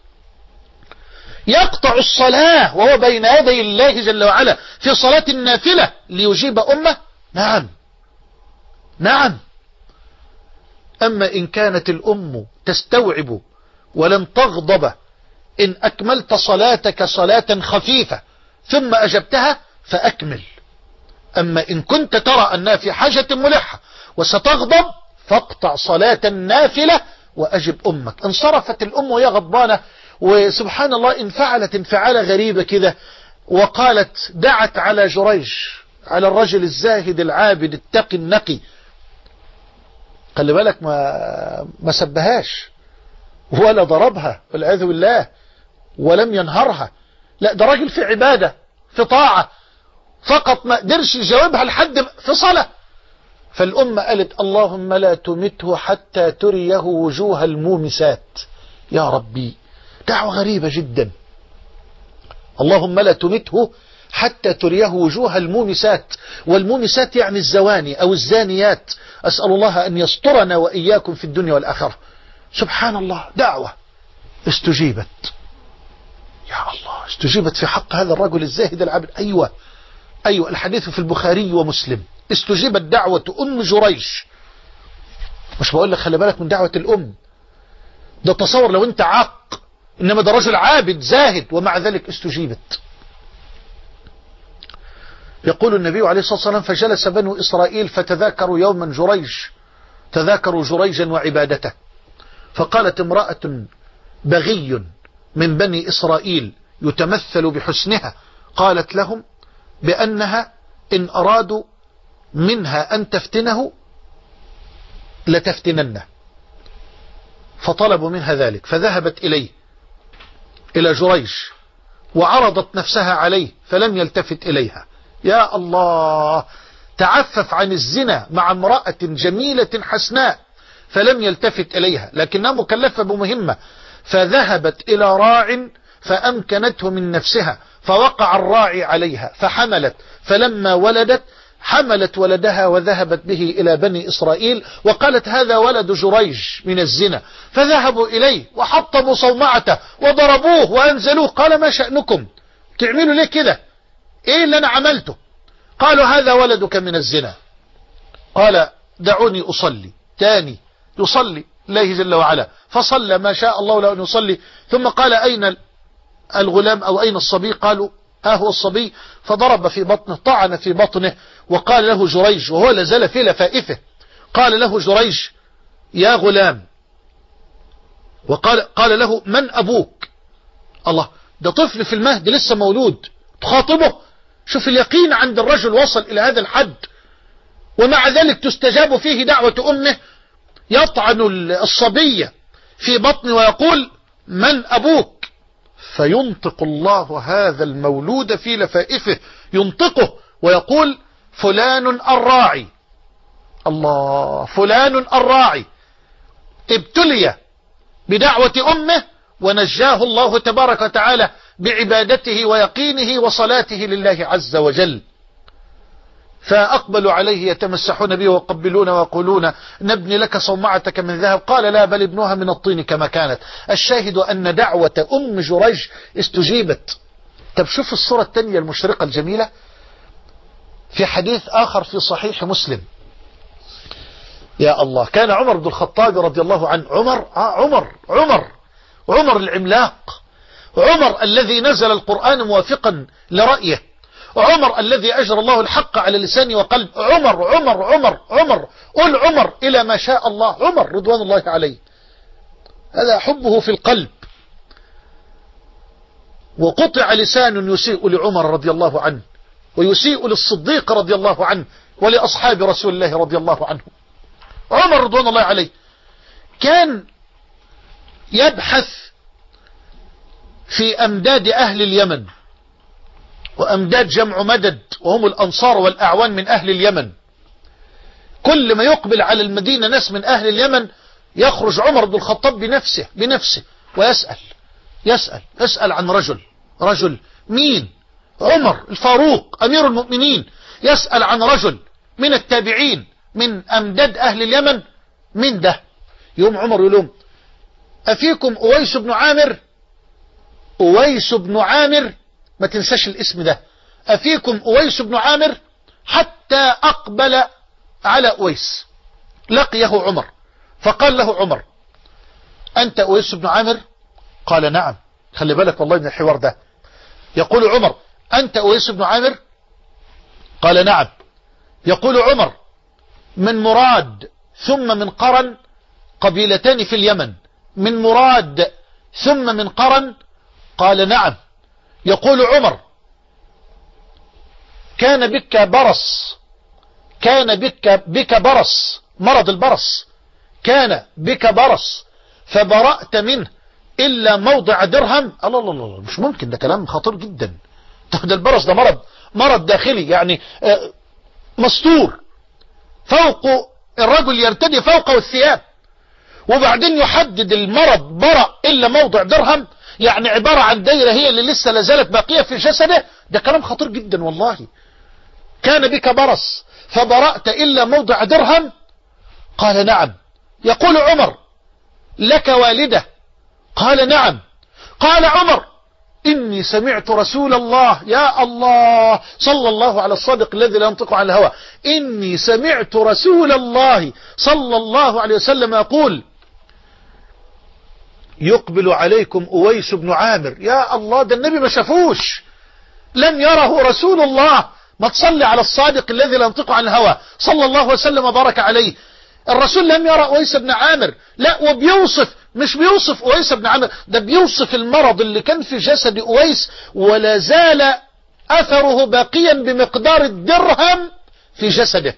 S2: يقطع الصلاة وهو بين يدي الله جل وعلا في صلاة النافلة ليجيب أمه؟ نعم نعم. أما إن كانت الأم تستوعب ولن تغضب إن أكملت صلاتك صلاة خفيفة ثم أجبتها فأكمل. أما إن كنت ترى أنها في حاجة ملحة وستغضب فاقطع صلاة النافلة وأجب أمك. انصرفت الأم وهي غضبانة، وسبحان الله انفعلت انفعالة غريبة كده، وقالت: دعت على جريج، على الرجل الزاهد العابد التقي النقي. خلي بالك، ما سبهاش ولا ضربها والعياذ بالله ولم ينهرها، لا، ده راجل في عبادة في طاعة فقط، ما قدرش يجاوبها لحد في صلاة. فالأم قالت: اللهم لا تمته حتى تريه وجوه المومسات. يا ربي، دعوة غريبة جدا. اللهم لا تمته حتى تريه وجوه المومسات، والمومسات يعني الزواني أو الزانيات. أسأل الله أن يسترنا وإياكم في الدنيا والآخرة. سبحان الله، دعوة استجيبت. يا الله، استجيبت في حق هذا الرجل الزاهد العابد. أيوة أيوة، الحديث في البخاري ومسلم. استجيبت دعوة أم جريج. مش بقول لك خلي بالك من دعوة الأم، ده تصور لو أنت عاق، إنما ده رجل عابد زاهد ومع ذلك استجيبت. يقول النبي عليه الصلاة والسلام: فجلس بنو إسرائيل فتذاكروا يوما جريج، تذاكروا جريجا وعبادته. فقالت امرأة بغي من بني إسرائيل يتمثل بحسنها، قالت لهم بأنها إن أرادوا منها أن تفتنه لتفتننه، فطلبوا منها ذلك. فذهبت إليه إلى جريج وعرضت نفسها عليه فلم يلتفت إليها. يا الله، تعفف عن الزنا مع امرأة جميلة حسناء فلم يلتفت إليها، لكنها مكلفة بمهمة، فذهبت إلى راع فأمكنته من نفسها، فوقع الراعي عليها فحملت، فلما ولدت حملت ولدها وذهبت به إلى بني إسرائيل وقالت هذا ولد جريج من الزنا، فذهبوا إليه وحطموا صومعته وضربوه وأنزلوه. قال ما شأنكم؟ تعملوا ليه كده؟ إيه اللي أنا عملته؟ قالوا هذا ولدك من الزنا. قال دعوني أصلي. تاني يصلي الله جل وعلا، فصلى ما شاء الله له أن يصلي، ثم قال أين الغلام أو أين الصبي؟ قالوا ها هو الصبي، فضرب في بطنه، طعن في بطنه، وقال له جريج وهو لازال في لفائفه، قال له جريج يا غلام، قال له من أبوك؟ الله، ده طفل في المهد لسه مولود تخاطبه. شوف اليقين عند الرجل وصل إلى هذا الحد، ومع ذلك تستجاب فيه دعوة أمه. يطعن الصبي في بطنه ويقول من أبوك؟ فينطق الله هذا المولود في لفائفه، ينطقه ويقول فلان الراعي. الله، فلان الراعي ابتلي بدعوة أمه ونجاه الله تبارك وتعالى بعبادته ويقينه وصلاته لله عز وجل. فأقبلوا عليه يتمسحون به ويقبلون ويقولون نبني لك صومعتك من ذهب، قال لا بل ابنها من الطين كما كانت. الشاهد أن دعوة أم جريج استجيبت. طب شوف الصورة الثانية المشرقة الجميلة في حديث آخر في صحيح مسلم. يا الله، كان عمر بن الخطاب رضي الله عنه، عمر العملاق، عمر الذي نزل القرآن موافقا لرأيه، عمر الذي أجرى الله الحق على لسانه وقلب، عمر قل عمر إلى ما شاء الله، عمر رضوان الله عليه، هذا حبه في القلب. وقطع لسان يسيء لعمر رضي الله عنه، ويسيء للصديق رضي الله عنه، ولأصحاب رسول الله رضي الله عنه. عمر رضوان الله عليه كان يبحث في أمداد أهل اليمن، وأمداد جمع مدد، وهم الأنصار والأعوان من أهل اليمن. كل ما يقبل على المدينة ناس من أهل اليمن يخرج عمر بن الخطاب بنفسه ويسأل عن رجل مين؟ عمر الفاروق أمير المؤمنين يسأل عن رجل من التابعين من أمداد أهل اليمن، من ده؟ يوم عمر يقول لهم أفيكم أويس بن عامر، ما تنساش الاسم ده، أفيكم أويس بن عامر، حتى أقبل على أويس لقيه عمر، فقال له عمر أنت أويس بن عامر؟ قال نعم. خلي بالك والله من الحوار ده. يقول عمر أنت أويس بن عامر؟ قال نعم. يقول عمر من مراد ثم من قرن، قبيلتان في اليمن، من مراد ثم من قرن؟ قال نعم. يقول عمر كان بك برص، مرض البرص، كان بك برص فبرأت منه إلا موضع درهم. الله، مش ممكن، ده كلام خطير جدا. ده البرص ده مرض داخلي، يعني مستور، فوق الرجل يرتدي فوقه الثياب، وبعدين يحدد المرض برأ إلا موضع درهم، يعني عبارة عن دايرة هي اللي لسه لازالت باقية في جسده. ده كلام خطير جدا والله. كان بك برص فبرأت إلا موضع درهم؟ قال نعم. يقول عمر لك والدة؟ قال نعم. قال عمر إني سمعت رسول الله، يا الله، صلى الله على الصادق الذي لا ينطق عن الهوى، إني سمعت رسول الله صلى الله عليه وسلم يقول يقبل عليكم أويس بن عامر. يا الله، ده النبي ما شافوش، لم يره رسول الله. ما تصلي على الصادق الذي لا ينطق عن الهوى صلى الله وسلم وبارك عليه. الرسول لم يرى أويس بن عامر، لا، وبيوصف، مش بيوصف أويس بن عامر، ده بيوصف المرض اللي كان في جسد أويس، ولا زال أثره باقيا بمقدار الدرهم في جسده.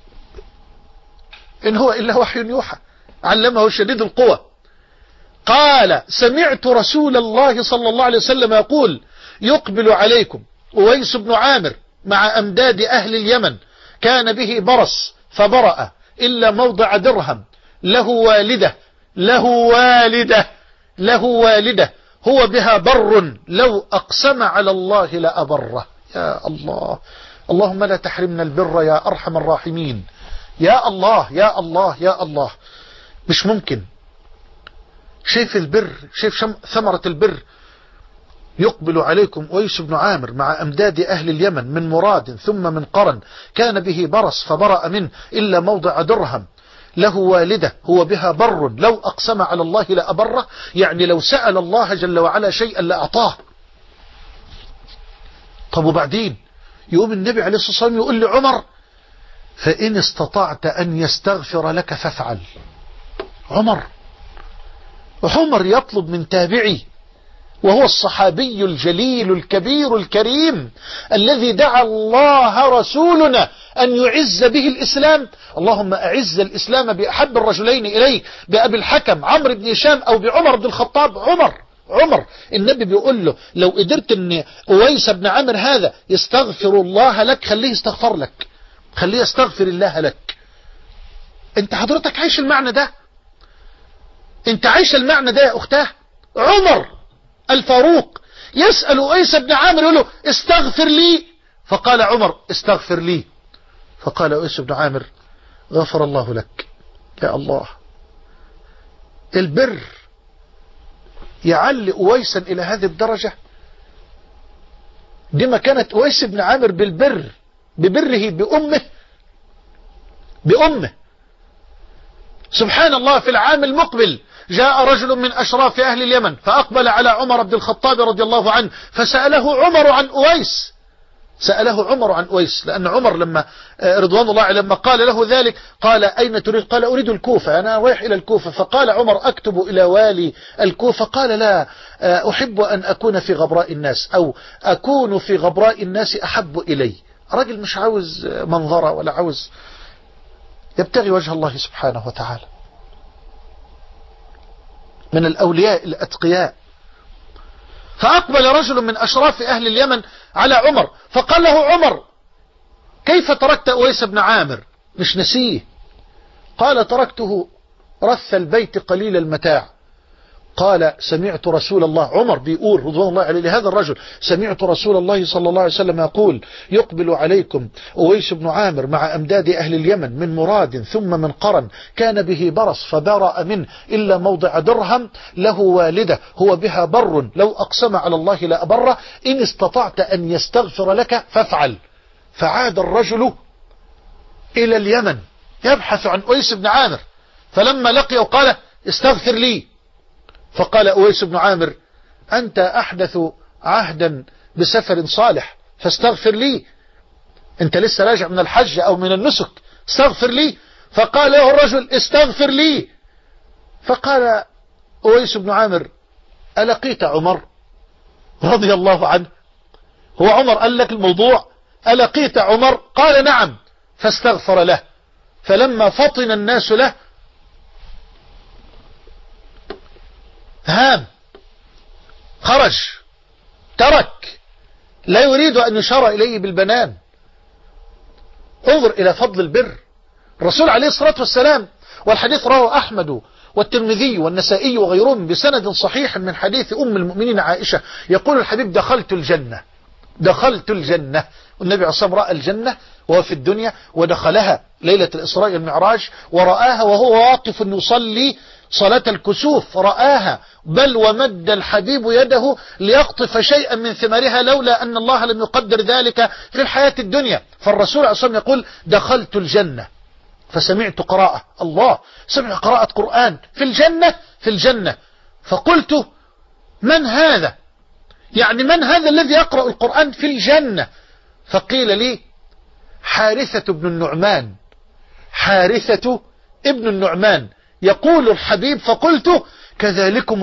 S2: إن هو إلا وحي يوحى علمه شديد القوى. قال سمعت رسول الله صلى الله عليه وسلم يقول يقبل عليكم أويس بن عامر مع أمداد أهل اليمن كان به برص فبرأ إلا موضع درهم، له والدة هو بها بر لو أقسم على الله لأبره. يا الله، اللهم لا تحرمنا البر يا أرحم الراحمين. يا الله يا الله يا الله، مش ممكن. شايف البر، شايف ثمرة البر. يقبل عليكم أويس بن عامر مع أمداد أهل اليمن من مراد ثم من قرن كان به برص فبرأ منه إلا موضع درهم، له والدة هو بها بر لو أقسم على الله لأبره، يعني لو سأل الله جل وعلا شيئا لأعطاه. طب وبعدين يقوم النبي عليه الصلاة والسلام يقول لعمر فإن استطعت أن يستغفر لك فافعل. عمر يطلب من تابعي وهو الصحابي الجليل الكبير الكريم الذي دعا الله رسولنا أن يعز به الإسلام. اللهم أعز الإسلام بأحب الرجلين إليه، بأبي الحكم عمرو بن هشام أو بعمر بن الخطاب. عمر النبي بيقول له لو قدرت أن أويس بن عامر هذا يستغفر الله لك خليه يستغفر لك، خليه يستغفر الله لك. انت حضرتك عايش المعنى ده، انت عايش المعنى ده يا أختاه. عمر الفاروق يسأل أويس بن عامر يقول له استغفر لي، فقال عمر استغفر لي، فقال أويس بن عامر غفر الله لك. يا الله، البر يعلي أويسا إلى هذه الدرجة. دي ما كانت أويس بن عامر ببره بأمه. سبحان الله، في العام المقبل جاء رجل من أشراف أهل اليمن فأقبل على عمر بن الخطاب رضي الله عنه فسأله عمر عن أويس، لأن عمر لما رضوان الله عليه لما قال له ذلك قال أين تريد؟ قال أريد الكوفة، أنا رايح إلى الكوفة. فقال عمر أكتب إلى والي الكوفة؟ قال لا، أحب أن أكون في غبراء الناس، أو أكون في غبراء الناس أحب إلي. راجل مش عاوز منظرة ولا عاوز، يبتغي وجه الله سبحانه وتعالى، من الأولياء الأتقياء. فأقبل رجل من أشراف أهل اليمن على عمر فقال له عمر كيف تركت أويس بن عامر؟ مش نسيه. قال تركته رث البيت قليل المتاع. قال سمعت رسول الله، عمر بيقول رضوان الله عليه لهذا الرجل، سمعت رسول الله صلى الله عليه وسلم يقول يقبل عليكم أويس بن عامر مع أمداد أهل اليمن من مراد ثم من قرن كان به برص فبرأ منه إلا موضع درهم، له والدة هو بها بر لو أقسم على الله لأبره، إن استطعت أن يستغفر لك فافعل. فعاد الرجل إلى اليمن يبحث عن أويس بن عامر، فلما لقيه قال استغفر لي. فقال أويس بن عامر أنت أحدث عهدا بسفر صالح فاستغفر لي، أنت لسه راجع من الحج أو من النسك، استغفر لي. فقال له الرجل استغفر لي. فقال أويس بن عامر ألقيت عمر رضي الله عنه؟ هو عمر قال لك الموضوع؟ ألقيت عمر؟ قال نعم. فاستغفر له. فلما فطن الناس له هام، خرج، ترك، لا يريد أن يشار إليه بالبنان. انظر إلى فضل البر. الرسول عليه الصلاة والسلام، والحديث رواه أحمد والترمذي والنسائي وغيرهم بسند صحيح من حديث أم المؤمنين عائشة، يقول الحبيب دخلت الجنة. والنبي عليه الصلاة والسلام رأى الجنة وهو في الدنيا، ودخلها ليلة الإسراء والمعراج، ورآها وهو واقف يصلي صلاة الكسوف، رآها بل ومد الحبيب يده ليقطف شيئا من ثمارها لولا أن الله لم يقدر ذلك في الحياة الدنيا. فالرسول عليه الصلاة والسلام يقول دخلت الجنة فسمعت قراءة، الله سمع قراءة قرآن في الجنة فقلت من هذا؟ يعني من هذا الذي يقرأ القرآن في الجنة؟ فقيل لي حارثة ابن النعمان. يقول الحبيب فقلت كذلكم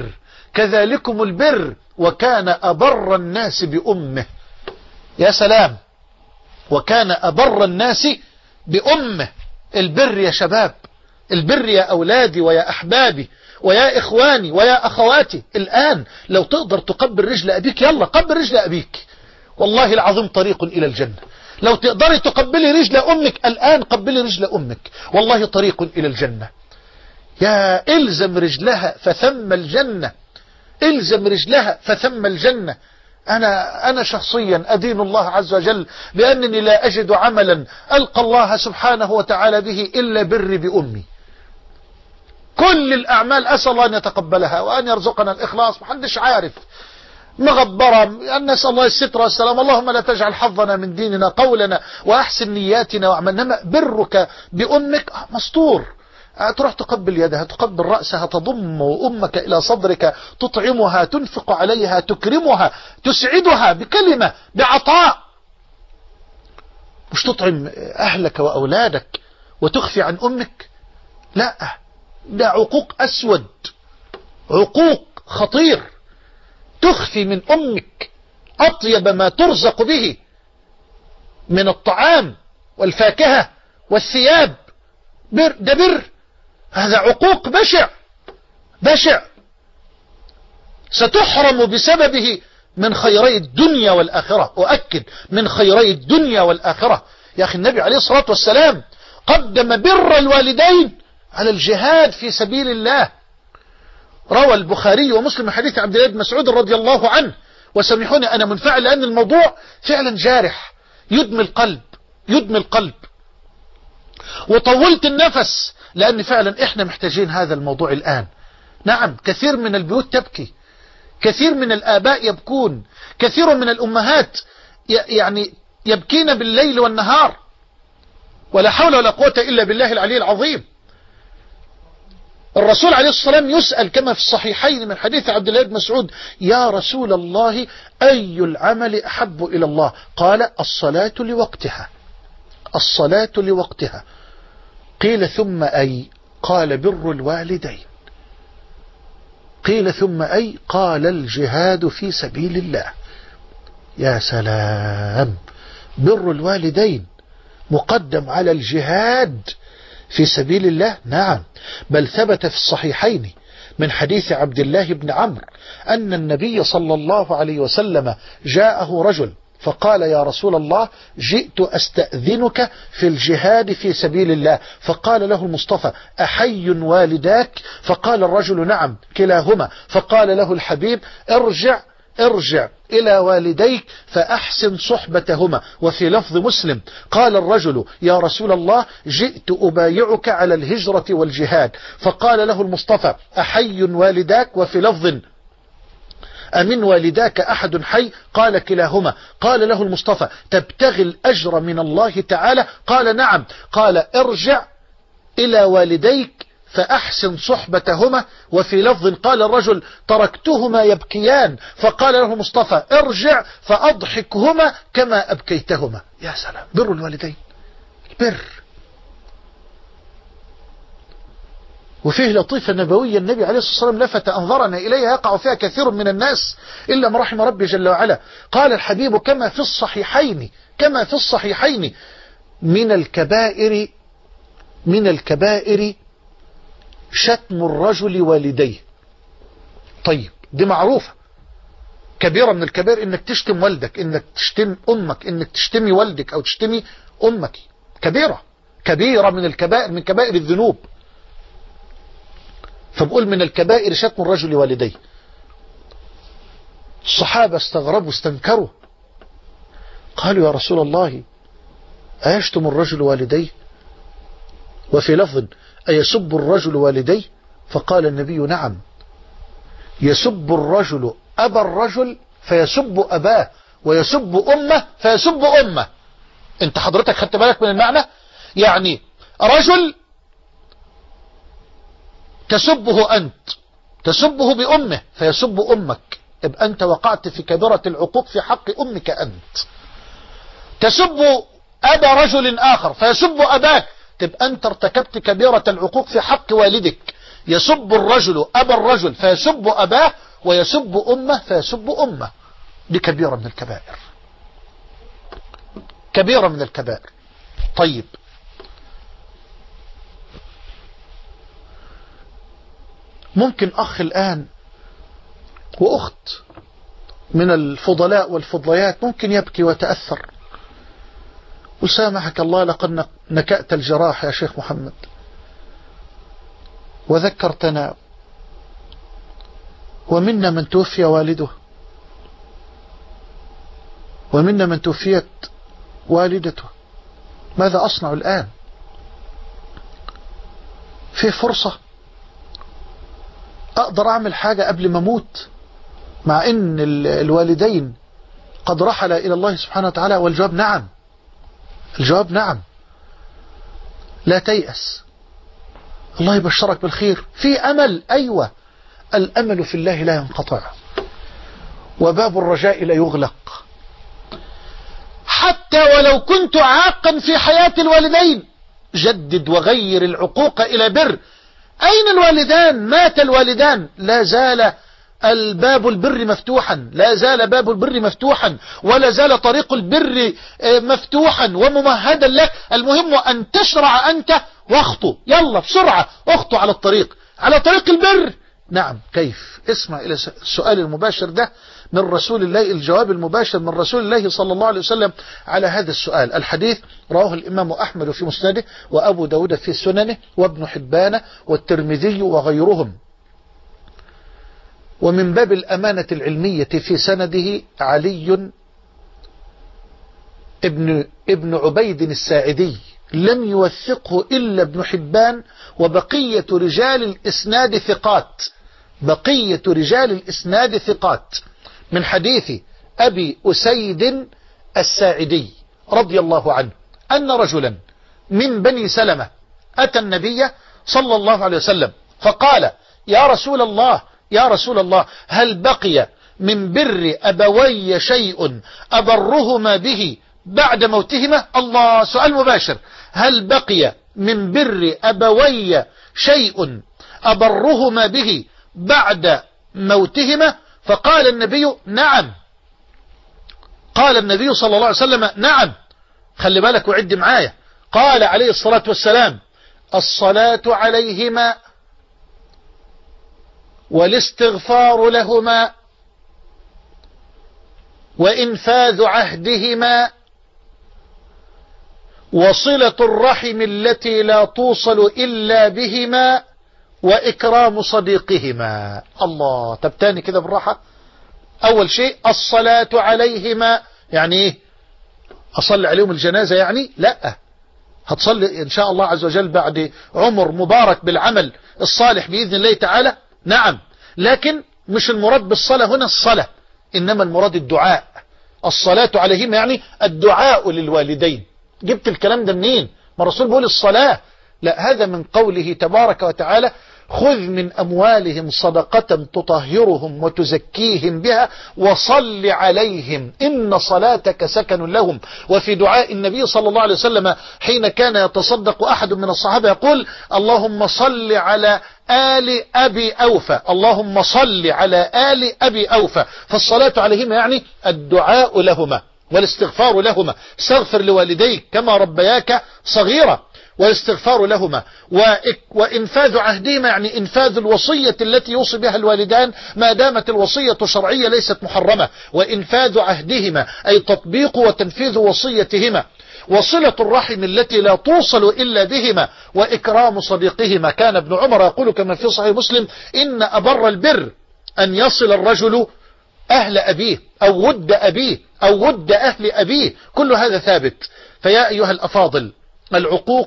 S2: البر وكان أبر الناس بأمه. يا سلام، وكان أبر الناس بأمه. البر يا شباب، البر يا أولادي ويا أحبابي، ويا إخواني ويا أخواتي الآن لو تقدر تقبل رجل أبيك يلا قبل رجل أبيك، والله العظيم طريق إلى الجنة. لو تقدري تقبلي رجل أمك الآن قبلي رجل أمك، والله طريق إلى الجنة. يا إلزم رجلها فثم الجنة، إلزم رجلها فثم الجنة. أنا شخصيا أدين الله عز وجل بأنني لا أجد عملا ألقى الله سبحانه وتعالى به إلا بري بأمي. كل الأعمال أسأل الله أن يتقبلها وأن يرزقنا الإخلاص، محدش عارف مغبرة أن نسأل الله الستر والسلام. اللهم لا تجعل حظنا من ديننا قولنا وأحسن نياتنا وعملنا. برك بأمك مستور، تروح تقبل يدها، تقبل رأسها، تضم أمك إلى صدرك، تطعمها، تنفق عليها، تكرمها، تسعدها بكلمة، بعطاء. مش تطعم أهلك وأولادك وتخفي عن أمك، لا، ده عقوق أسود، عقوق خطير. تخفي من أمك أطيب ما ترزق به من الطعام والفاكهة والثياب. ده بر، هذا عقوق بشع بشع، ستحرم بسببه من خيري الدنيا والآخرة. أؤكد من خيري الدنيا والآخرة. يا أخي النبي عليه الصلاة والسلام قدم بر الوالدين على الجهاد في سبيل الله. روى البخاري ومسلم حديث عبد الله بن مسعود رضي الله عنه، وسامحوني أنا منفعل لأن الموضوع فعلا جارح، يدمي القلب، يدمي القلب. وطولت النفس لأن فعلا إحنا محتاجين هذا الموضوع الآن. نعم، كثير من البيوت تبكي، كثير من الآباء يبكون، كثير من الأمهات يعني يبكين بالليل والنهار، ولا حول ولا قوة إلا بالله العلي العظيم. الرسول عليه الصلاة والسلام يسأل كما في الصحيحين من حديث عبد الله بن مسعود: يا رسول الله أي العمل أحب إلى الله؟ قال: الصلاة لوقتها، الصلاة لوقتها. قيل: ثم أي؟ قال: بر الوالدين. قيل: ثم أي؟ قال: الجهاد في سبيل الله. يا سلام، بر الوالدين مقدم على الجهاد في سبيل الله. نعم، بل ثبت في الصحيحين من حديث عبد الله بن عمرو أن النبي صلى الله عليه وسلم جاءه رجل فقال: يا رسول الله، جئت أستأذنك في الجهاد في سبيل الله. فقال له المصطفى: أحي والداك؟ فقال الرجل: نعم كلاهما. فقال له الحبيب: ارجع إلى والديك فأحسن صحبتهما. وفي لفظ مسلم قال الرجل: يا رسول الله، جئت أبايعك على الهجرة والجهاد. فقال له المصطفى: أحي والداك؟ وفي لفظ: أمن والداك أحد حي؟ قال: كلاهما. قال له المصطفى: تبتغي الأجر من الله تعالى؟ قال: نعم. قال: ارجع إلى والديك فأحسن صحبتهما. وفي لفظ قال الرجل: تركتهما يبكيان. فقال له المصطفى: ارجع فأضحكهما كما أبكيتهما. يا سلام، بر الوالدين، البر. وفيه لطيفة نبوية النبي عليه الصلاة والسلام لفت أنظرنا إليها يقع فيها كثير من الناس إلا ما رحم ربي جل وعلا. قال الحبيب كما في الصحيحين: من الكبائر شتم الرجل والديه. طيب، دي معروفة، كبيرة من الكبائر انك تشتم والدك، انك تشتم امك، انك تشتمي والدك او تشتمي امك. كبيرة من الكبائر، من كبائر الذنوب. فبقول من الكبائر شتم الرجل والديه. الصحابة استغربوا استنكروا، قالوا: يا رسول الله، أيشتم الرجل والديه؟ وفي لفظ: أيسب الرجل والديه؟ فقال النبي: نعم، يسب الرجل أبا الرجل فيسب أباه، ويسب أمه فيسب أمه. انت حضرتك خدت بالك من المعنى؟ يعني رجل تسبه أنت، تسبه بأمه فيسب أمك، يبقى أنت وقعت في كبيرة العقوق في حق أمك أنت. تسب أبا رجل آخر فيسب أباك، تبقى أنت ارتكبت كبيرة العقوق في حق والدك. يسب الرجل أبا الرجل فيسب أباه، ويسب أمه فيسب أمه. دي كبيرة من الكبائر، كبيرة من الكبائر. طيب، ممكن أخ الآن وأخت من الفضلاء والفضليات ممكن يبكي ويتأثر، وسامحك الله لقد نكأت الجراح يا شيخ محمد وذكرتنا، ومنا من توفي والده، ومنا من توفيت والدته، ماذا أصنع الآن؟ في فرصة أقدر أعمل حاجة قبل ما أموت، مع أن الوالدين قد رحل إلى الله سبحانه وتعالى؟ والجواب نعم، الجواب نعم. لا تيأس، الله يبشرك بالخير، في أمل. أيوة، الأمل في الله لا ينقطع، وباب الرجاء لا يغلق. حتى ولو كنت عاقا في حياة الوالدين، جدد وغير العقوق إلى بر. أين الوالدان؟ مات الوالدان، لا زال الباب البر مفتوحا، لا زال باب البر مفتوحا، ولا زال طريق البر مفتوحا وممهدا لك. المهم أن تشرع أنت واخطو، يلا بسرعة اخطو على الطريق، على طريق البر. نعم، كيف؟ اسمع إلى السؤال المباشر ده من رسول الله، الجواب المباشر من رسول الله صلى الله عليه وسلم على هذا السؤال. الحديث رواه الإمام أحمد في مسنده، وأبو داود في سننه، وابن حبان والترمذي وغيرهم. ومن باب الأمانة العلمية في سنده علي ابن عبيد الساعدي، لم يوثقه إلا ابن حبان، وبقية رجال الإسناد ثقات، بقية رجال الإسناد ثقات، من حديث أبي أسيد الساعدي رضي الله عنه أن رجلا من بني سلمة أتى النبي صلى الله عليه وسلم فقال: يا رسول الله، يا رسول الله، هل بقي من بر أبوي شيء أبرهما به بعد موتهما؟ الله، سؤال مباشر. هل بقي من بر أبوي شيء أبرهما به بعد موتهما؟ فقال النبي: نعم. قال النبي صلى الله عليه وسلم: نعم. خلي بالك وعد معايا. قال عليه الصلاة والسلام: الصلاة عليهما والاستغفار لهما وإنفاذ عهدهما وصلة الرحم التي لا توصل إلا بهما وإكرام صديقهما. الله، طب تاني كده بالراحة. أول شيء الصلاة عليهما، يعني إيه؟ أصلي عليهم الجنازة يعني؟ لا، هتصلي إن شاء الله عز وجل بعد عمر مبارك بالعمل الصالح بإذن الله تعالى. نعم، لكن مش المراد بالصلاة هنا الصلاة، إنما المراد الدعاء. الصلاة عليهما يعني الدعاء للوالدين. جبت الكلام ده منين؟ ما الرسول بيقول الصلاة. لا، هذا من قوله تبارك وتعالى: خذ من أموالهم صدقة تطهرهم وتزكيهم بها وصل عليهم إن صلاتك سكن لهم. وفي دعاء النبي صلى الله عليه وسلم حين كان يتصدق أحد من الصحابة يقول: اللهم صل على آل أبي أوفى، اللهم صل على آل أبي أوفى. فالصلاة عليهما يعني الدعاء لهما والاستغفار لهما. استغفر لوالديك كما ربياك صغيرا، والاستغفار لهما. وإنفاذ عهدهما يعني إنفاذ الوصية التي يوصي بها الوالدان ما دامت الوصية شرعية ليست محرمة. وإنفاذ عهدهما أي تطبيق وتنفيذ وصيتهما. وصلة الرحم التي لا توصل إلا بهما وإكرام صديقهما. كان ابن عمر يقول كما في صحيح مسلم: إن أبر البر أن يصل الرجل أهل أبيه أو ود أبيه أو ود أهل أبيه. كل هذا ثابت. فيا أيها الأفاضل، العقوق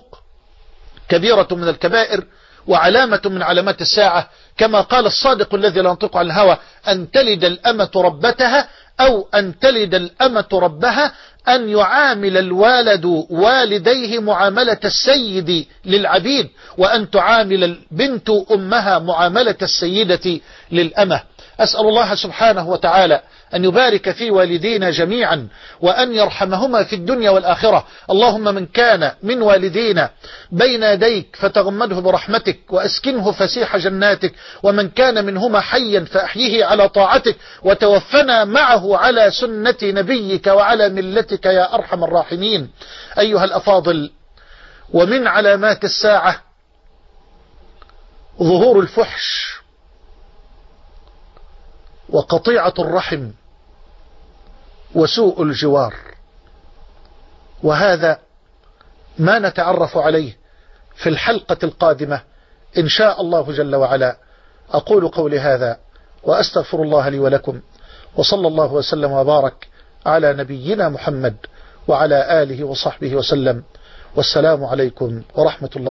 S2: كبيرة من الكبائر وعلامة من علامات الساعة، كما قال الصادق الذي لا ينطق عن الهوى: أن تلد الأمة ربتها أو أن تلد الأمة ربها، أن يعامل الوالد والديه معاملة السيد للعبيد، وأن تعامل البنت أمها معاملة السيدة للأمة. أسأل الله سبحانه وتعالى أن يبارك في والدينا جميعا وأن يرحمهما في الدنيا والآخرة. اللهم من كان من والدينا بين يديك فتغمده برحمتك وأسكنه فسيح جناتك، ومن كان منهما حيا فأحيه على طاعتك، وتوفنا معه على سنة نبيك وعلى ملتك يا أرحم الراحمين. أيها الأفاضل، ومن علامات الساعة ظهور الفحش وقطيعة الرحم وسوء الجوار. وهذا ما نتعرف عليه في الحلقة القادمة إن شاء الله جل وعلا. أقول قولي هذا وأستغفر الله لي ولكم، وصلى الله وسلم وبارك على نبينا محمد وعلى آله وصحبه وسلم، والسلام عليكم ورحمة الله.